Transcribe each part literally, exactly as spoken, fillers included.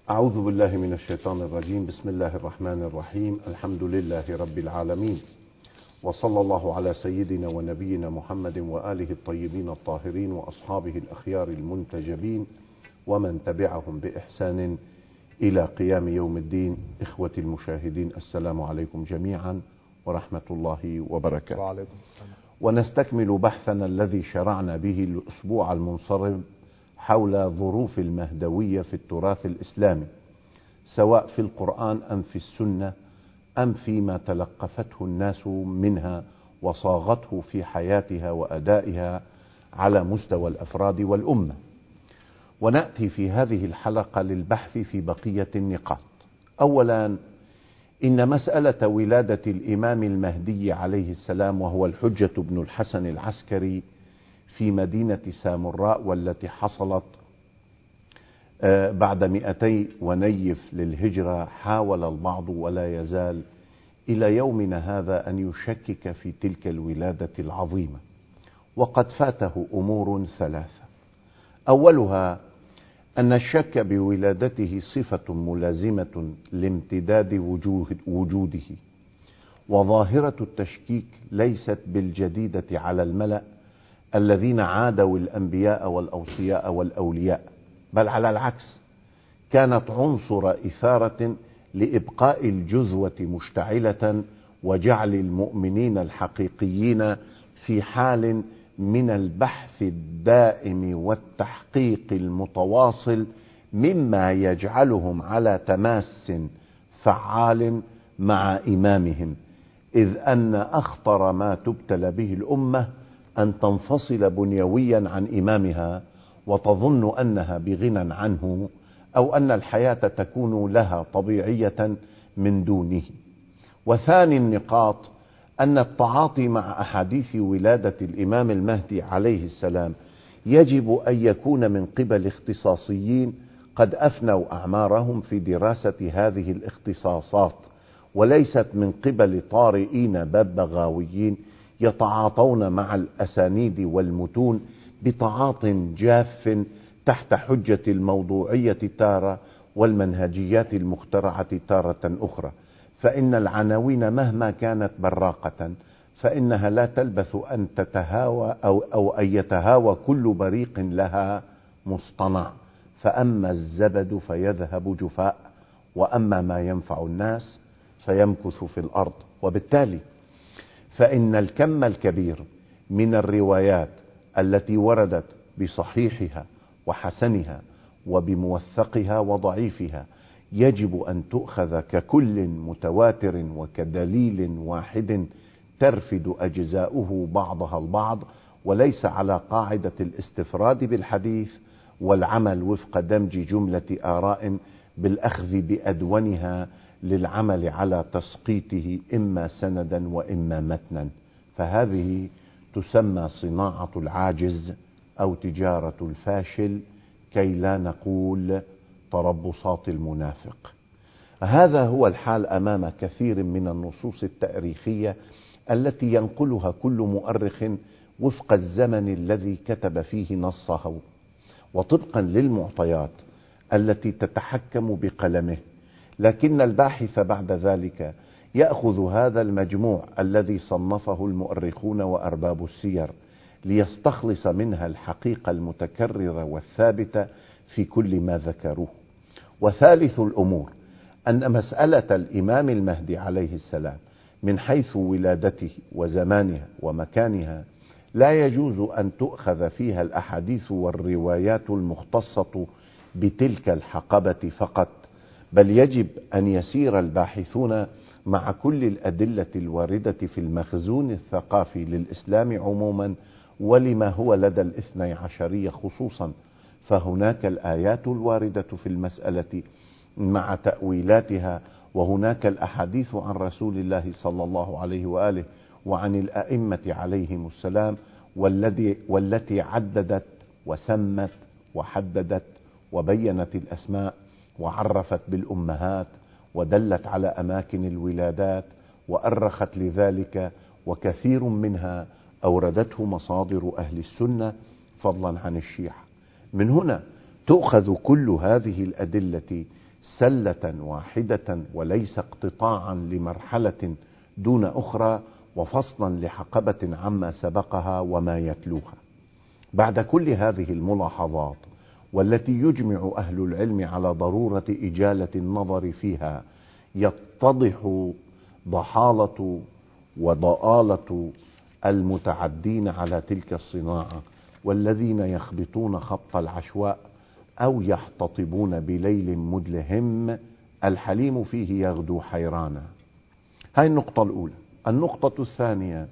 أعوذ بالله من الشيطان الرجيم. بسم الله الرحمن الرحيم. الحمد لله رب العالمين، وصلى الله على سيدنا ونبينا محمد وآله الطيبين الطاهرين وأصحابه الأخيار المنتجبين ومن تبعهم بإحسان إلى قيام يوم الدين. إخوتي المشاهدين، السلام عليكم جميعا ورحمة الله وبركاته. وعليكم السلام. ونستكمل بحثنا الذي شرعنا به الأسبوع المنصرم حول ظروف المهدوية في التراث الإسلامي، سواء في القرآن أم في السنة أم فيما تلقفته الناس منها وصاغته في حياتها وأدائها على مستوى الأفراد والأمة. ونأتي في هذه الحلقة للبحث في بقية النقاط. أولا، إن مسألة ولادة الإمام المهدي عليه السلام، وهو الحجة بن الحسن العسكري، في مدينة سامراء، والتي حصلت بعد مئتي ونيف للهجرة، حاول البعض ولا يزال إلى يومنا هذا أن يشكك في تلك الولادة العظيمة، وقد فاته أمور ثلاثة. أولها أن الشك بولادته صفة ملازمة لامتداد وجوده، وظاهرة التشكيك ليست بالجديدة على الملأ الذين عادوا الأنبياء والأوصياء والأولياء، بل على العكس كانت عنصر إثارة لإبقاء الجذوة مشتعلة وجعل المؤمنين الحقيقيين في حال من البحث الدائم والتحقيق المتواصل، مما يجعلهم على تماس فعال مع إمامهم، إذ أن أخطر ما تبتلى به الأمة أن تنفصل بنيويا عن إمامها وتظن أنها بغنى عنه، أو أن الحياة تكون لها طبيعية من دونه. وثاني النقاط أن التعاطي مع أحاديث ولادة الإمام المهدي عليه السلام يجب أن يكون من قبل اختصاصيين قد أفنوا أعمارهم في دراسة هذه الاختصاصات، وليست من قبل طارئين ببغاويين يتعاطون مع الأسانيد والمتون بتعاط جاف تحت حجة الموضوعية تارة والمنهجيات المخترعة تارة أخرى. فإن العناوين مهما كانت براقة فإنها لا تلبث أن تتهاوى أو, أو أن يتهاوى كل بريق لها مصطنع، فأما الزبد فيذهب جفاء، وأما ما ينفع الناس فيمكث في الأرض. وبالتالي فإن الكم الكبير من الروايات التي وردت بصحيحها وحسنها وبموثقها وضعيفها يجب أن تؤخذ ككل متواتر وكدليل واحد ترفد أجزاؤه بعضها البعض، وليس على قاعدة الاستفراد بالحديث والعمل وفق دمج جملة آراء بالأخذ بأدونها للعمل على تسقيطه إما سندا وإما متنا. فهذه تسمى صناعة العاجز أو تجارة الفاشل، كي لا نقول تربصات المنافق. هذا هو الحال أمام كثير من النصوص التاريخية التي ينقلها كل مؤرخ وفق الزمن الذي كتب فيه نصه، وطبقا للمعطيات التي تتحكم بقلمه. لكن الباحث بعد ذلك يأخذ هذا المجموع الذي صنفه المؤرخون وأرباب السير ليستخلص منها الحقيقة المتكررة والثابتة في كل ما ذكروه. وثالث الأمور أن مسألة الإمام المهدي عليه السلام من حيث ولادته وزمانها ومكانها لا يجوز أن تؤخذ فيها الأحاديث والروايات المختصة بتلك الحقبة فقط، بل يجب أن يسير الباحثون مع كل الأدلة الواردة في المخزون الثقافي للإسلام عموما ولما هو لدى الاثني عشرية خصوصا. فهناك الآيات الواردة في المسألة مع تأويلاتها، وهناك الأحاديث عن رسول الله صلى الله عليه وآله وعن الأئمة عليهم السلام، والذي والتي عددت وسمت وحددت وبينت الأسماء وعرفت بالأمهات ودلت على أماكن الولادات وأرخت لذلك، وكثير منها أوردته مصادر أهل السنة فضلا عن الشيعة. من هنا تؤخذ كل هذه الأدلة سلة واحدة وليس اقتطاعا لمرحلة دون أخرى وفصلا لحقبة عما سبقها وما يتلوها. بعد كل هذه الملاحظات والتي يجمع أهل العلم على ضرورة إجالة النظر فيها، يتضح ضحالة وضآلة المتعدين على تلك الصناعة، والذين يخبطون خبط العشواء أو يحتطبون بليل مدلهم الحليم فيه يغدو حيرانا. هاي النقطة الأولى. النقطة الثانية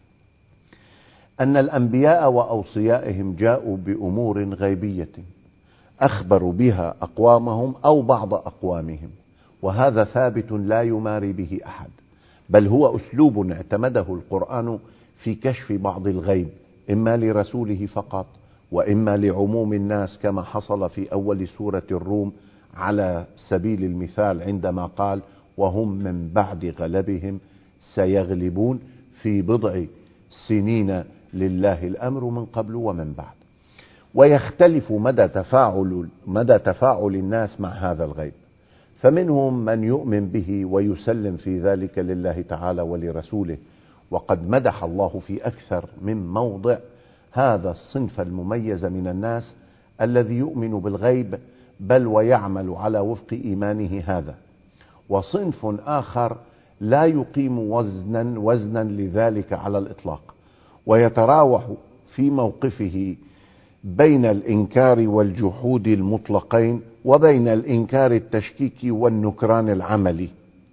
أن الأنبياء وأوصيائهم جاءوا بأمور غيبية أخبروا بها أقوامهم أو بعض أقوامهم، وهذا ثابت لا يماري به أحد، بل هو أسلوب اعتمده القرآن في كشف بعض الغيب، إما لرسوله فقط وإما لعموم الناس، كما حصل في أول سورة الروم على سبيل المثال عندما قال: وهم من بعد غلبهم سيغلبون في بضع سنين لله الأمر من قبل ومن بعد. ويختلف مدى تفاعل مدى تفاعل الناس مع هذا الغيب، فمنهم من يؤمن به ويسلم في ذلك لله تعالى ولرسوله، وقد مدح الله في أكثر من موضع هذا الصنف المميز من الناس الذي يؤمن بالغيب بل ويعمل على وفق إيمانه هذا. وصنف آخر لا يقيم وزنا وزنا لذلك على الإطلاق، ويتراوح في موقفه بين الإنكار والجحود المطلقين وبين الإنكار التشكيكي والنكران العملي،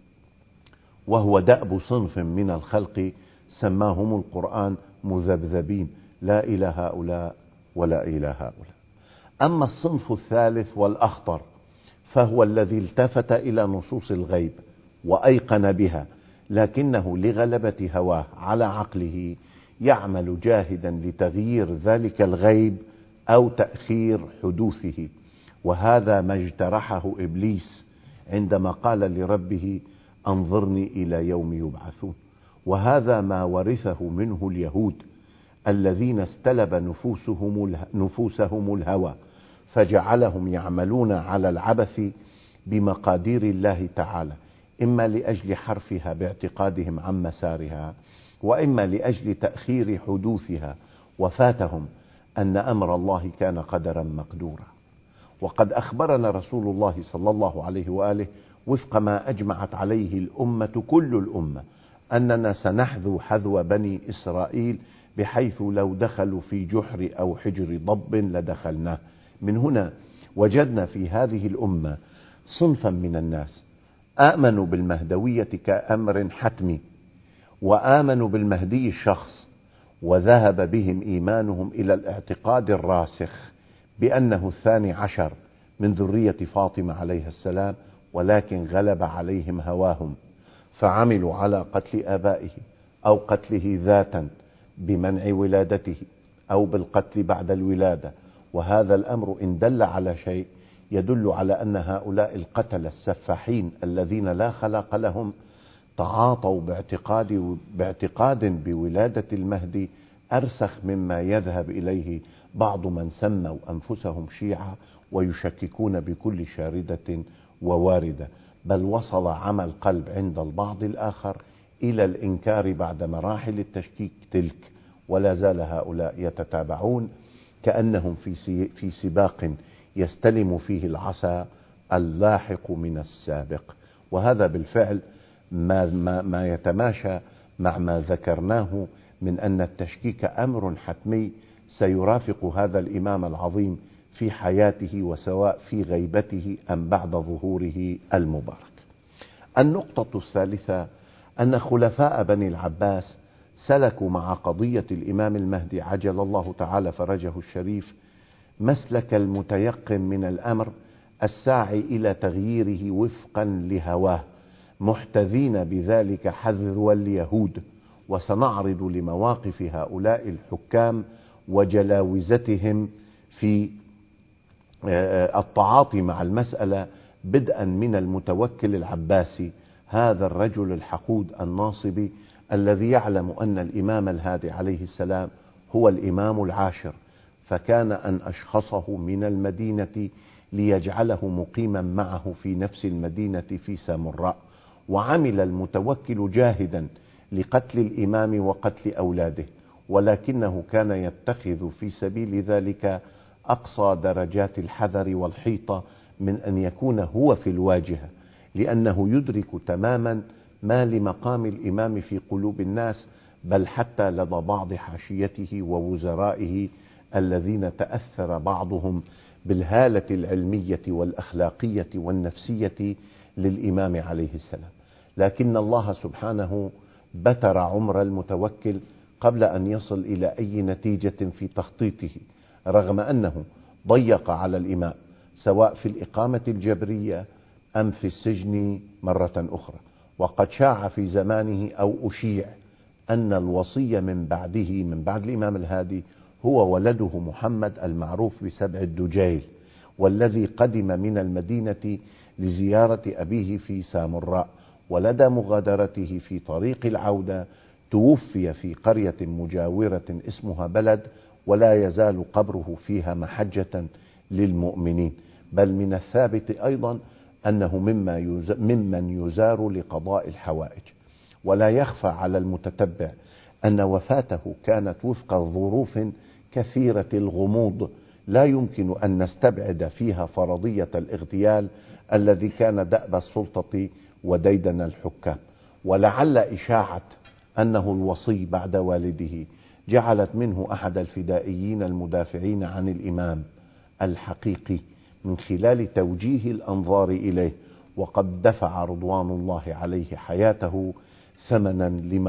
وهو دأب صنف من الخلق سماهم القرآن مذبذبين، لا إلى هؤلاء ولا إلى هؤلاء. أما الصنف الثالث والأخطر فهو الذي التفت إلى نصوص الغيب وأيقن بها، لكنه لغلبة هواه على عقله يعمل جاهدا لتغيير ذلك الغيب أو تأخير حدوثه. وهذا ما اجترحه إبليس عندما قال لربه: أنظرني إلى يوم يبعثون. وهذا ما ورثه منه اليهود الذين استلب نفوسهم نفوسهم الهوى، فجعلهم يعملون على العبث بمقادير الله تعالى، إما لأجل حرفها باعتقادهم عن مسارها، وإما لأجل تأخير حدوثها، وفاتهم أن أمر الله كان قدرا مقدورا. وقد أخبرنا رسول الله صلى الله عليه وآله وفق ما أجمعت عليه الأمة كل الأمة أننا سنحذو حذو بني إسرائيل، بحيث لو دخلوا في جحر أو حجر ضب لدخلناه. من هنا وجدنا في هذه الأمة صنفا من الناس آمنوا بالمهدوية كأمر حتمي، وآمنوا بالمهدي الشخص، وذهب بهم إيمانهم إلى الاعتقاد الراسخ بأنه الثاني عشر من ذرية فاطمة عليه السلام، ولكن غلب عليهم هواهم فعملوا على قتل آبائه أو قتله ذاتا بمنع ولادته أو بالقتل بعد الولادة. وهذا الأمر إن دل على شيء يدل على أن هؤلاء القتلة السفاحين الذين لا خلاق لهم تعاطوا باعتقاد, باعتقاد بولادة المهدي أرسخ مما يذهب إليه بعض من سموا أنفسهم شيعة ويشككون بكل شاردة وواردة، بل وصل عمى القلب عند البعض الآخر إلى الإنكار بعد مراحل التشكيك تلك. ولا زال هؤلاء يتتابعون كأنهم في في سباق يستلم فيه العصا اللاحق من السابق. وهذا بالفعل ما, ما, ما يتماشى مع ما ذكرناه من أن التشكيك أمر حتمي سيرافق هذا الإمام العظيم في حياته، وسواء في غيبته أم بعد ظهوره المبارك. النقطة الثالثة أن خلفاء بني العباس سلكوا مع قضية الإمام المهدي عجل الله تعالى فرجه الشريف مسلك المتيقن من الأمر الساعي إلى تغييره وفقا لهواه، محتذين بذلك حذو اليهود. وسنعرض لمواقف هؤلاء الحكام وجلاوزتهم في التعاطي مع المسألة، بدءا من المتوكل العباسي، هذا الرجل الحقود الناصبي الذي يعلم أن الإمام الهادي عليه السلام هو الإمام العاشر، فكان أن أشخصه من المدينة ليجعله مقيما معه في نفس المدينة في سامراء. وعمل المتوكل جاهدا لقتل الإمام وقتل أولاده، ولكنه كان يتخذ في سبيل ذلك أقصى درجات الحذر والحيطة من أن يكون هو في الواجهة، لأنه يدرك تماما ما لمقام الإمام في قلوب الناس، بل حتى لدى بعض حاشيته ووزرائه الذين تأثر بعضهم بالهالة العلمية والأخلاقية والنفسية للإمام عليه السلام. لكن الله سبحانه بتر عمر المتوكل قبل أن يصل إلى أي نتيجة في تخطيطه، رغم أنه ضيق على الإمام سواء في الإقامة الجبرية أم في السجن مرة أخرى. وقد شاع في زمانه أو أشيع أن الوصي من بعده من بعد الإمام الهادي هو ولده محمد المعروف بسبع الدجيل، والذي قدم من المدينة لزيارة أبيه في سامراء، ولدى مغادرته في طريق العودة توفي في قرية مجاورة اسمها بلد، ولا يزال قبره فيها محجة للمؤمنين. بل من الثابت أيضا أنه مما ممن يزار لقضاء الحوائج. ولا يخفى على المتتبع أن وفاته كانت وفق ظروف كثيرة الغموض لا يمكن أن نستبعد فيها فرضية الاغتيال الذي كان دأب السلطة وديدن الحكام. ولعل إشاعة أنه الوصي بعد والده جعلت منه أحد الفدائيين المدافعين عن الإمام الحقيقي من خلال توجيه الأنظار إليه، وقد دفع رضوان الله عليه حياته ثمنا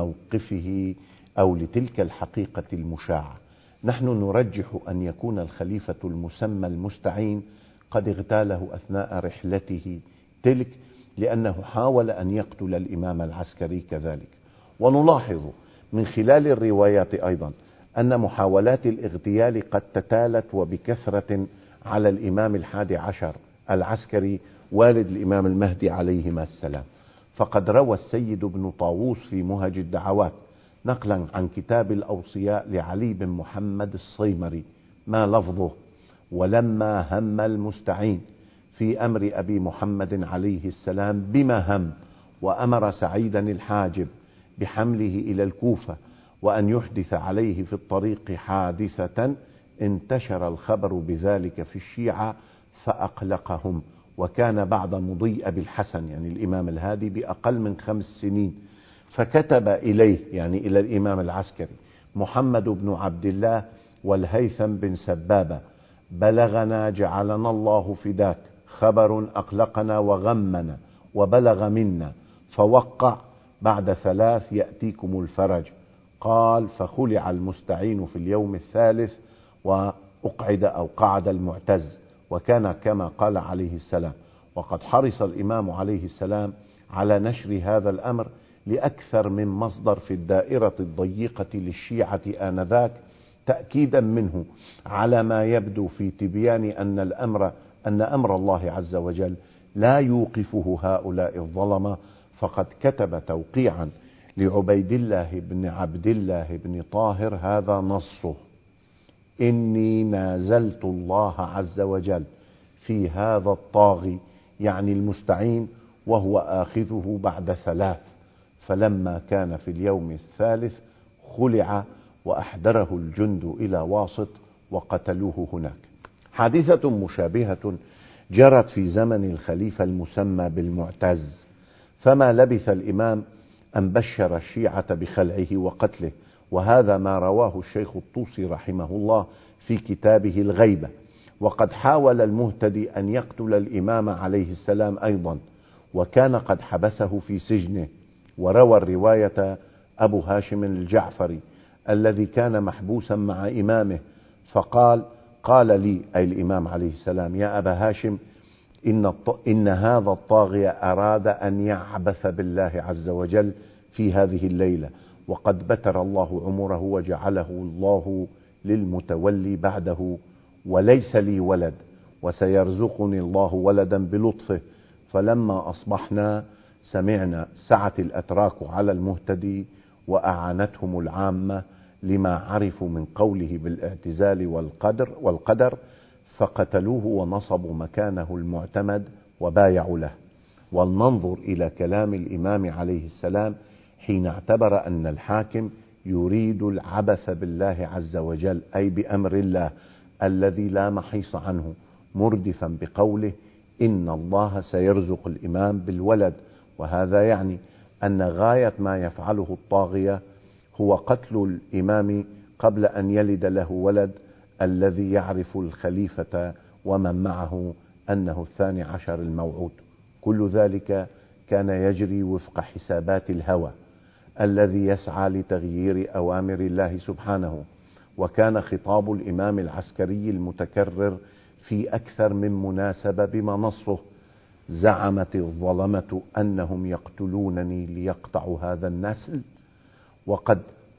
لموقفه أو لتلك الحقيقة المشاعة. نحن نرجح أن يكون الخليفة المسمى المستعين قد اغتاله أثناء رحلته تلك، لأنه حاول أن يقتل الإمام العسكري كذلك. ونلاحظ من خلال الروايات أيضا أن محاولات الاغتيال قد تتالت وبكثرة على الإمام الحادي عشر العسكري والد الإمام المهدي عليهما السلام. فقد روى السيد بن طاووس في مهج الدعوات نقلا عن كتاب الأوصياء لعلي بن محمد الصيمري ما لفظه: ولما هم المستعين في أمر أبي محمد عليه السلام بما هم، وأمر سعيدا الحاجب بحمله إلى الكوفة وأن يحدث عليه في الطريق حادثة، انتشر الخبر بذلك في الشيعة فأقلقهم. وكان بعد مضي أبي الحسن يعني الإمام الهادي بأقل من خمس سنين، فكتب إليه يعني إلى الإمام العسكري محمد بن عبد الله والهيثم بن سبابة: بلغنا جعلنا الله فداك خبر أقلقنا وغمنا وبلغ منا، فوقع بعد ثلاث يأتيكم الفرج. قال: فخلع المستعين في اليوم الثالث وأقعد أو قعد المعتز، وكان كما قال عليه السلام. وقد حرص الإمام عليه السلام على نشر هذا الأمر لأكثر من مصدر في الدائرة الضيقة للشيعة آنذاك، تأكيدا منه على ما يبدو في تبيان أن الأمر أن أمر الله عز وجل لا يوقفه هؤلاء الظلمة. فقد كتب توقيعا لعبيد الله بن عبد الله بن طاهر هذا نصه: إني نازلت الله عز وجل في هذا الطاغي يعني المستعين وهو آخذه بعد ثلاث، فلما كان في اليوم الثالث خلع وأحضره الجند إلى واسط وقتلوه هناك. حادثة مشابهة جرت في زمن الخليفة المسمى بالمعتز، فما لبث الإمام أن بشر الشيعة بخلعه وقتله، وهذا ما رواه الشيخ الطوسي رحمه الله في كتابه الغيبة. وقد حاول المهتدي أن يقتل الإمام عليه السلام أيضا، وكان قد حبسه في سجنه. وروى الرواية أبو هاشم الجعفري الذي كان محبوسا مع إمامه، فقال: قال لي أي الإمام عليه السلام: يا أبا هاشم، إن, إن هذا الطاغية أراد أن يعبث بالله عز وجل في هذه الليلة، وقد بتر الله عمره وجعله الله للمتولي بعده، وليس لي ولد، وسيرزقني الله ولدا بلطفه. فلما أصبحنا سمعنا سعت الأتراك على المهتدي وأعانتهم العامة لما عرفوا من قوله بالاعتزال والقدر, والقدر فقتلوه ونصبوا مكانه المعتمد وبايعوا له. ولننظر إلى كلام الإمام عليه السلام حين اعتبر أن الحاكم يريد العبث بالله عز وجل، أي بأمر الله الذي لا محيص عنه، مردفا بقوله إن الله سيرزق الإمام بالولد. وهذا يعني أن غاية ما يفعله الطاغية هو قتل الإمام قبل أن يلد له ولد، الذي يعرف الخليفة ومن معه أنه الثاني عشر الموعود. كل ذلك كان يجري وفق حسابات الهوى الذي يسعى لتغيير أوامر الله سبحانه. وكان خطاب الإمام العسكري المتكرر في أكثر من مناسبة بما نصه: زعمت الظلمة أنهم يقتلونني ليقطعوا هذا النسل، وقد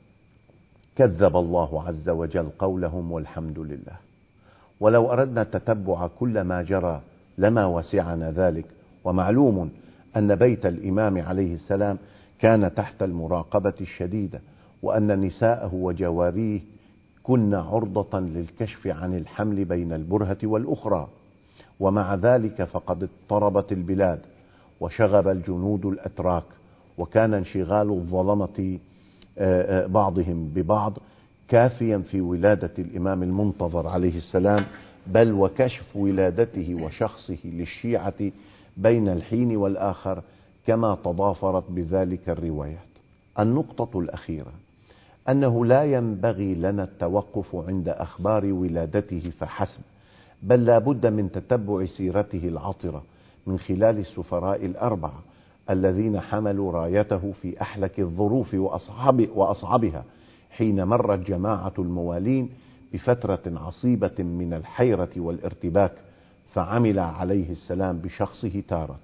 كذب الله عز وجل قولهم والحمد لله. ولو أردنا تتبع كل ما جرى لما وسعنا ذلك. ومعلوم أن بيت الإمام عليه السلام كان تحت المراقبة الشديدة، وأن نساءه وجواريه كن عرضة للكشف عن الحمل بين البرهة والأخرى. ومع ذلك فقد اضطربت البلاد وشغب الجنود الأتراك، وكان انشغال الظلمة بعضهم ببعض كافيا في ولادة الإمام المنتظر عليه السلام، بل وكشف ولادته وشخصه للشيعة بين الحين والآخر، كما تضافرت بذلك الروايات. النقطة الأخيرة أنه لا ينبغي لنا التوقف عند أخبار ولادته فحسب، بل لا بد من تتبع سيرته العطرة من خلال السفراء الأربعة الذين حملوا رايته في أحلك الظروف وأصعب وأصعبها، حين مرت جماعة الموالين بفترة عصيبة من الحيرة والارتباك، فعمل عليه السلام بشخصه تارة،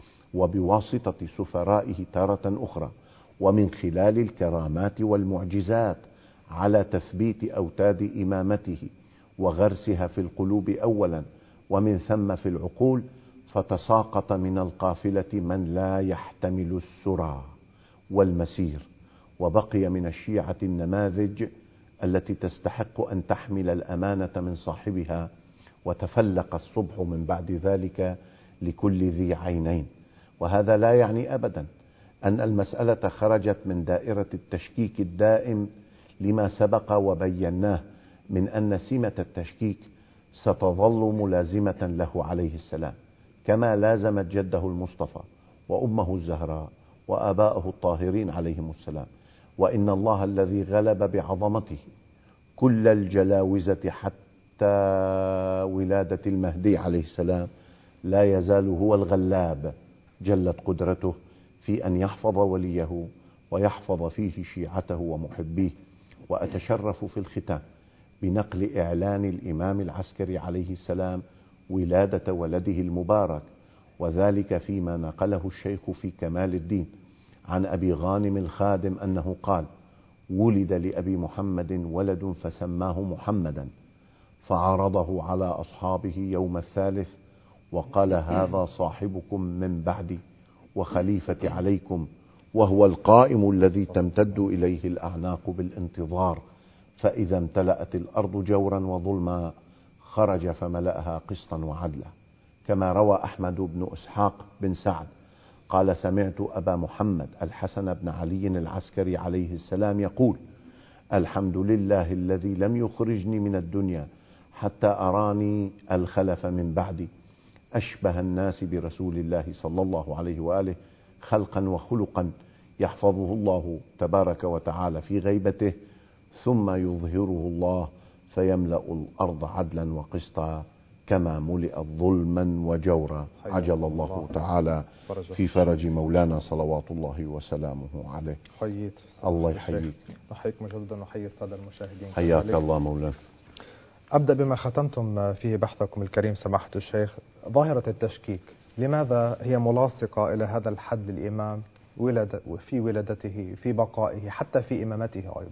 وبواسطة سفرائه تارة أخرى، ومن خلال الكرامات والمعجزات على تثبيت أوتاد إمامته وغرسها في القلوب أولا، ومن ثم في العقول، فتساقط من القافلة من لا يحتمل السرى والمسير. وبقي من الشيعة النماذج التي تستحق أن تحمل الأمانة من صاحبها، وتفلق الصبح من بعد ذلك لكل ذي عينين. وهذا لا يعني أبدا أن المسألة خرجت من دائرة التشكيك الدائم، لما سبق وبيناه من أن سمة التشكيك ستظل ملازمة له عليه السلام، كما لازمت جده المصطفى وأمه الزهراء وآباءه الطاهرين عليهم السلام. وإن الله الذي غلب بعظمته كل الجلاوزة حتى ولادة المهدي عليه السلام لا يزال هو الغلاب، جلت قدرته في أن يحفظ وليه ويحفظ فيه شيعته ومحبيه. وأتشرف في الختام بنقل إعلان الإمام العسكري عليه السلام ولادة ولده المبارك، وذلك فيما نقله الشيخ في كمال الدين عن أبي غانم الخادم أنه قال: ولد لأبي محمد ولد فسماه محمدا، فعرضه على أصحابه يوم الثالث وقال: هذا صاحبكم من بعدي وخليفة عليكم، وهو القائم الذي تمتد إليه الأعناق بالانتظار، فإذا امتلأت الأرض جورا وظلما خرج فملأها قسطا وعدلا. كما روى أحمد بن إسحاق بن سعد قال: سمعت أبا محمد الحسن بن علي العسكري عليه السلام يقول: الحمد لله الذي لم يخرجني من الدنيا حتى أراني الخلف من بعدي، أشبه الناس برسول الله صلى الله عليه وآله خلقا وخلقا، يحفظه الله تبارك وتعالى في غيبته، ثم يظهره الله فيملأ الأرض عدلا وقسطا كما ملئت ظلما وجورا. عجل الله تعالى في فرج مولانا صلوات الله وسلامه عليه. حييت الله يحييك. نحييك مجددا ونحيي السادة المشاهدين. حياك الله مولانا. أبدأ بما ختمتم فيه بحثكم الكريم سماحة الشيخ، ظاهرة التشكيك، لماذا هي ملاصقة إلى هذا الحد الإمام ولد في ولادته، في بقائه، حتى في إمامته أيضا؟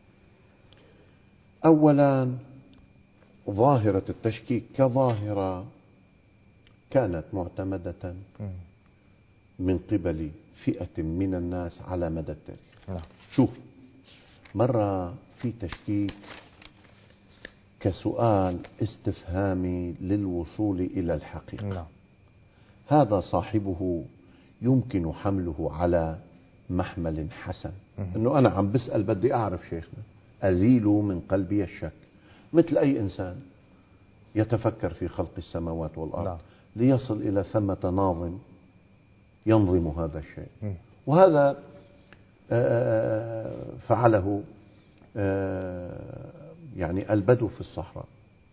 أولا، ظاهرة التشكيك كظاهرة كانت معتمدة من قبل فئة من الناس على مدى التاريخ. شوف، مرة في تشكيك كسؤال استفهامي للوصول إلى الحقيقة. نعم. هذا صاحبه يمكن حمله على محمل حسن، أنه أنا عم بسأل بدي أعرف شيخنا، أزيل من قلبي الشك، مثل أي إنسان يتفكر في خلق السماوات والأرض. نعم. ليصل إلى ثمة ناظم ينظم هذا الشيء. وهذا فعله يعني البدو في الصحراء.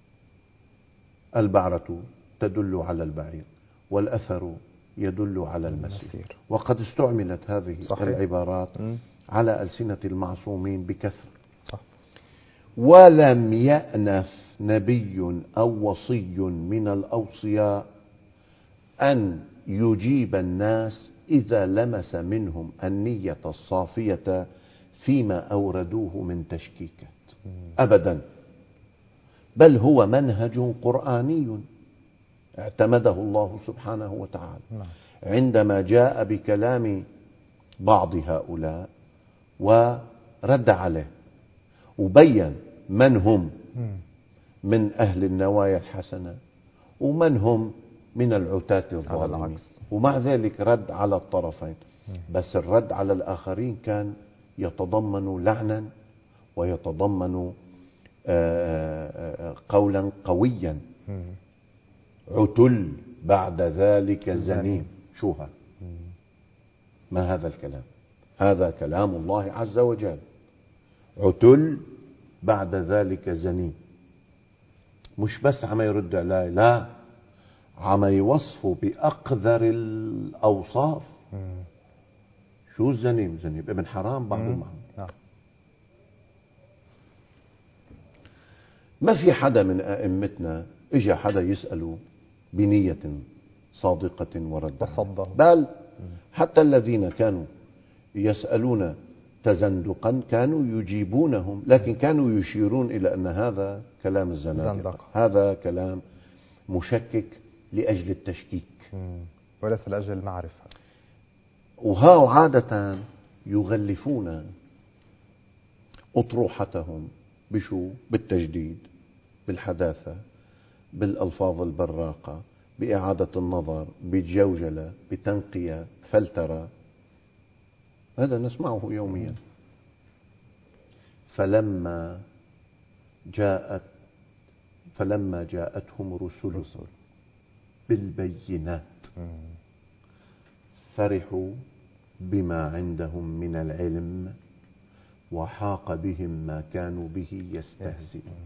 البعرة تدل على البعير والأثر يدل على المسير. وقد استعملت هذه صحيح. العبارات م. على ألسنة المعصومين بكثرة. صح. ولم يأنف نبي أو وصي من الأوصياء أن يجيب الناس إذا لمس منهم النية الصافية فيما أوردوه من تشكيكات أبدا، بل هو منهج قرآني اعتمده الله سبحانه وتعالى عندما جاء بكلام بعض هؤلاء ورد عليه وبين من هم من أهل النوايا الحسنة ومن هم من العتاة الظالمين، ومع ذلك رد على الطرفين. بس الرد على الآخرين كان يتضمن لعنا ويتضمن قولا قويا. عتل بعد ذلك زنيم. شوها ما هذا الكلام؟ هذا كلام الله عز وجل. عتل بعد ذلك زنيم. مش بس عم يرد عليه، لا، عم يوصفه بأقذر الأوصاف. شو الزنيم؟ زنيم ابن حرام بعض معه. ما في حدا من أئمتنا إجا حدا يسأله بنية صادقة ورد، بل حتى الذين كانوا يسألون تزندقا كانوا يجيبونهم، لكن كانوا يشيرون إلى أن هذا كلام الزنادقة، هذا كلام مشكك لأجل التشكيك وليس لأجل المعرفة. وهاو عادة يغلفون أطروحتهم بشو؟ بالتجديد، بالحداثة، بالألفاظ البراقة، بإعادة النظر، بالجوجلة، بتنقية، فلترة. هذا نسمعه يوميا. فلما جاءت فلما جاءتهم رسل بالبينات فرحوا بما عندهم من العلم وحاق بهم ما كانوا به يستهزئون.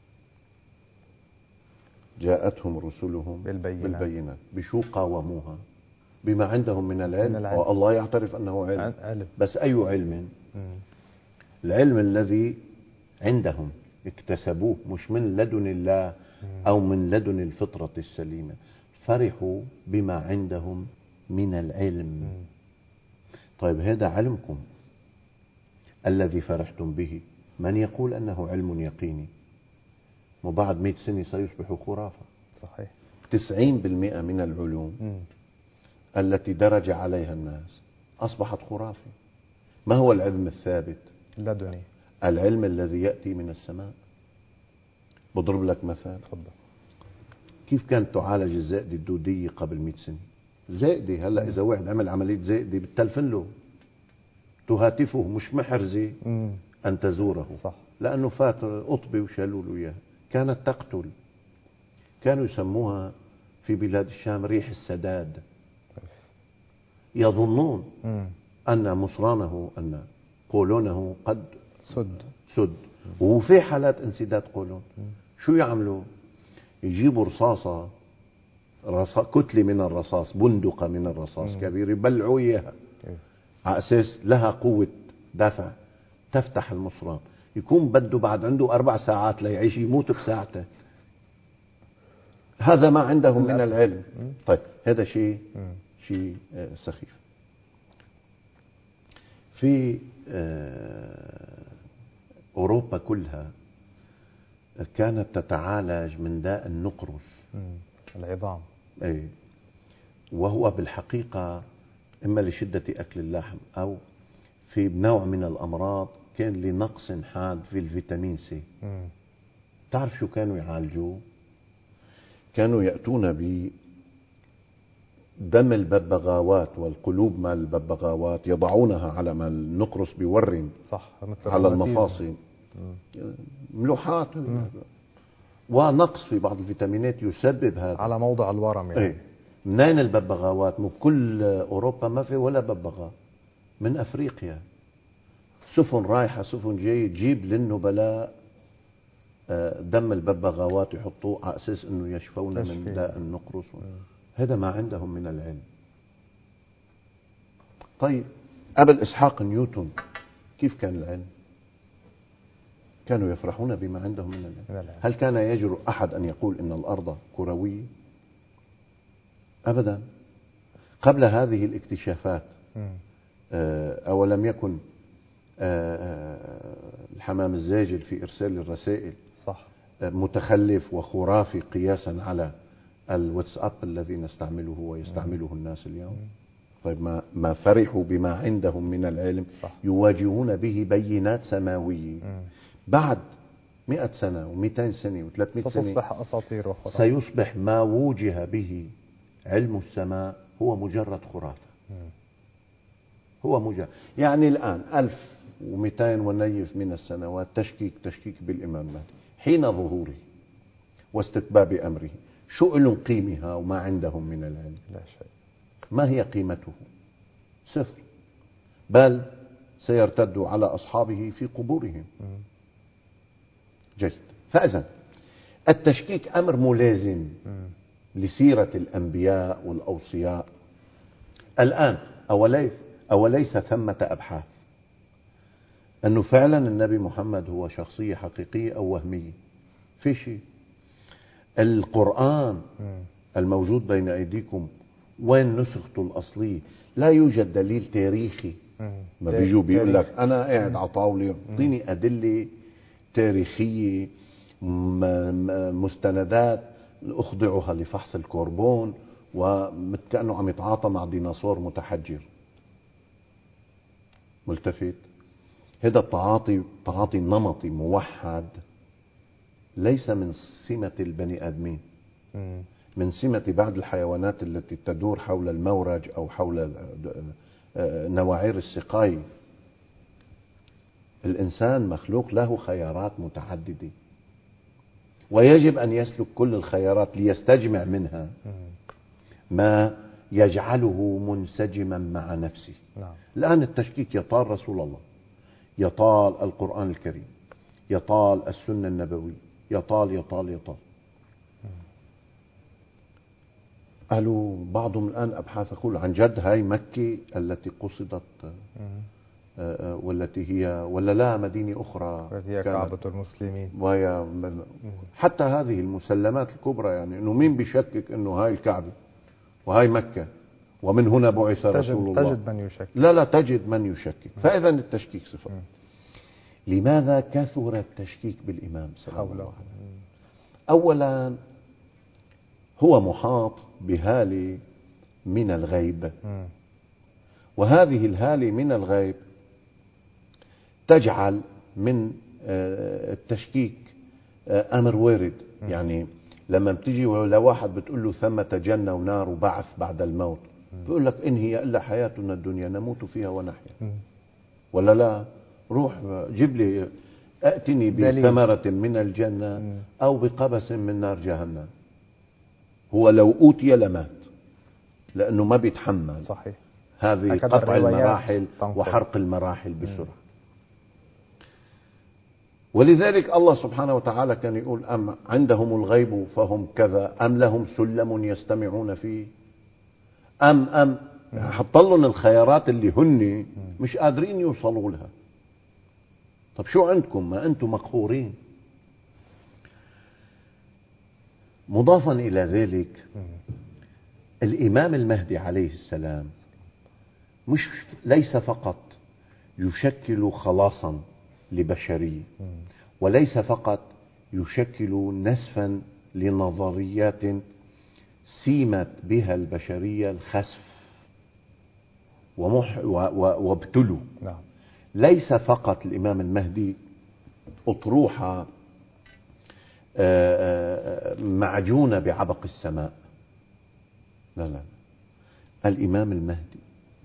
جاءتهم رسلهم بالبينات, بالبينات. بشو قاوموها؟ بما عندهم من العلم, من العلم. والله يعترف أنه علم. علم، بس أي علم؟ مم. العلم الذي عندهم اكتسبوه، مش من لدن الله أو من لدن الفطرة السليمة. فرحوا بما عندهم من العلم. مم. طيب هذا علمكم الذي فرحتم به، من يقول أنه علم يقيني؟ وبعد مئة سنة سيصبح خرافة. صحيح. تسعين بالمئة من العلوم م. التي درج عليها الناس أصبحت خرافة. ما هو العلم الثابت؟ لدني. العلم الذي يأتي من السماء. بضرب لك مثال. فضل. كيف كانت تعالج الزائدة الدودية قبل مئة سنة؟ زائدة هلأ إذا واحد عمل عملية زائدة بتلفن له، تهاتفه، مش محرزة م. أن تزوره. صح. لأنه فات قطبة وشالوا له إياها. كانت تقتل. كانوا يسموها في بلاد الشام ريح السداد. يظنون م. أن مصرانه أن قولونه قد سد سد وفي حالات انسداد قولون. م. شو يعملوا؟ يجيبوا رصاصة، رصا كتلة من الرصاص، بندقة من الرصاص كبيرة، يبلعوا إياها على أساس لها قوة دافع تفتح المصران. يكون بده بعد عنده أربع ساعات ليعيش، يموت بساعته. هذا ما عندهم من العلم. طيب هذا شيء شيء سخيف. في أوروبا كلها كانت تتعالج من داء النقرس، العظام. أي، وهو بالحقيقة إما لشدة أكل اللحم أو في نوع من الأمراض كان لنقص حاد في الفيتامين سي. مم. تعرف شو كانوا يعالجوه؟ كانوا يأتون ب دم الببغاوات والقلوب مال الببغاوات، يضعونها على ما النقرس بيورم صح، مثل على الروماتيزم. المفاصل، ملوحات ونقص في بعض الفيتامينات يسبب هذا على موضع الورم يعني. ايه. منين الببغاوات؟ مو كل اوروبا ما في ولا ببغاء، من افريقيا. سفن رايحه سفن جاي تجيب للنبلاء دم الببغاوات يحطوه على اساس انه يشفون من داء النقرس. هذا ما عندهم من العلم. طيب قبل اسحاق نيوتن كيف كان العلم؟ كانوا يفرحون بما عندهم من العلم. هل كان يجرؤ احد ان يقول ان الارض كرويه؟ ابدا. قبل هذه الاكتشافات اولم يكن الحمام الزاجل في ارسال الرسائل صح متخلف وخرافي قياسا على الواتساب الذي نستعمله ويستعمله الناس اليوم؟ طيب ما ما فرحوا بما عندهم من العلم. صح. يواجهون به بينات سماوية. مم. بعد مئة سنة ومئتين سنة وثلاثمئة سنة ستصبح أساطير وخرافة. سيصبح ما وجه به علم السماء هو مجرد خرافة. مم. هو مجرد، يعني الآن ألف ومئتين ونيف من السنوات تشكيك تشكيك بالإمام المهدي حين ظهوره واستتباب أمره. شو لهم قيمها وما عندهم من العلم؟ لا شيء. ما هي قيمته؟ صفر، بل سيرتد على أصحابه في قبورهم. جيد. فإذا التشكيك أمر ملازم لسيرة الأنبياء والأوصياء. الآن أوليس, أوليس ثمة أبحاث أنه فعلا النبي محمد هو شخصية حقيقية أو وهمية؟ في شيء. القرآن الموجود بين أيديكم وين نسخته الأصلية؟ لا يوجد دليل تاريخي. ما بيجوا بيقول لك أنا قاعد على طاولة اعطيني أدلة تاريخية مستندات أخضعها لفحص الكربون وكأنه عم يتعاطى مع ديناصور متحجر ملتفت. هذا التعاطي تعاطي نمطي موحد ليس من سمة البني آدمين، من سمة بعض الحيوانات التي تدور حول المورج أو حول نواعير السقاية. الإنسان مخلوق له خيارات متعددة ويجب أن يسلك كل الخيارات ليستجمع منها ما يجعله منسجما مع نفسه. الآن التشكيك يطال رسول الله، يطال القرآن الكريم، يطال السنة النبوية، يطال يطال يطال. قالوا بعضهم الآن أبحاث أقول عن جد هاي مكة التي قصدت والتي هي ولا لا مدينة أخرى هي كعبة المسلمين. وهي حتى هذه المسلمات الكبرى، يعني إنه مين بيشكك إنه هاي الكعبة وهاي مكة ومن هنا بعث رسول الله؟ تجد من يشكك. لا لا تجد من يشكك. فإذا التشكيك صفر. لماذا كثر التشكيك بالإمام صلى الله عليه وسلم؟ أولا هو محاط بهالة من الغيب، وهذه الهالة من الغيب تجعل من التشكيك أمر وارد. يعني لما بتجي لواحد بتقول له ثمة جنة ونار وبعث بعد الموت، بيقول لك إن هي إلا حياتنا الدنيا نموت فيها ونحيا، ولا لا؟ روح جيب لي أأتني بثمرة من الجنة أو بقبس من نار جهنم. هو لو أوتي لمات لأنه ما بيتحمل. صحيح. هذه قطع المراحل وحرق المراحل بسرعة. ولذلك الله سبحانه وتعالى كان يقول أم عندهم الغيب فهم كذا أم لهم سلم يستمعون فيه أم أم حط لهم الخيارات اللي هن مش قادرين يوصلوا لها. طب شو عندكم ما أنتم مقهورين؟ مضافا إلى ذلك الإمام المهدي عليه السلام مش ليس فقط يشكل خلاصا لبشرية، وليس فقط يشكل نسفا لنظريات سيمت بها البشرية الخسف ومح وابتلوا. نعم. ليس فقط الإمام المهدي أطروحة معجونة بعبق السماء، لا لا، الإمام المهدي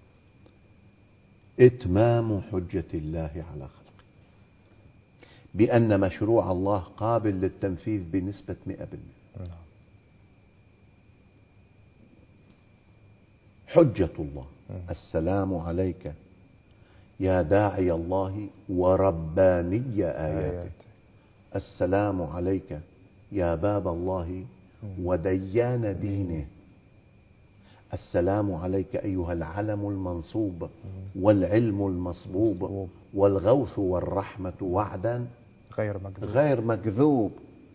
إتمام حجة الله على خلقه، بأن مشروع الله قابل للتنفيذ بنسبة مئة بالمئة. حجة الله: السلام عليك يا داعي الله ورباني آياته، السلام عليك يا باب الله وديان دينه، السلام عليك أيها العلم المنصوب والعلم المصبوب والغوث والرحمة وعدا غير مكذوب, غير مكذوب.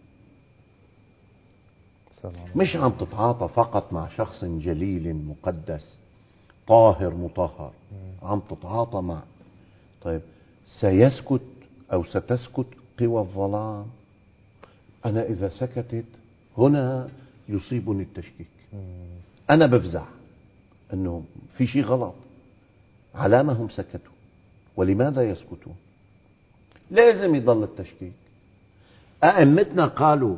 مش عم تتعاطى فقط مع شخص جليل مقدس طاهر مطهر، عم تتعاطى مع، طيب سيسكت أو ستسكت قوى الظلام؟ أنا إذا سكتت هنا يصيبني التشكيك، أنا بفزع أنه في شيء غلط. على ما هم سكتوا؟ ولماذا يسكتون؟ لازم يضل التشكيك. أئمتنا قالوا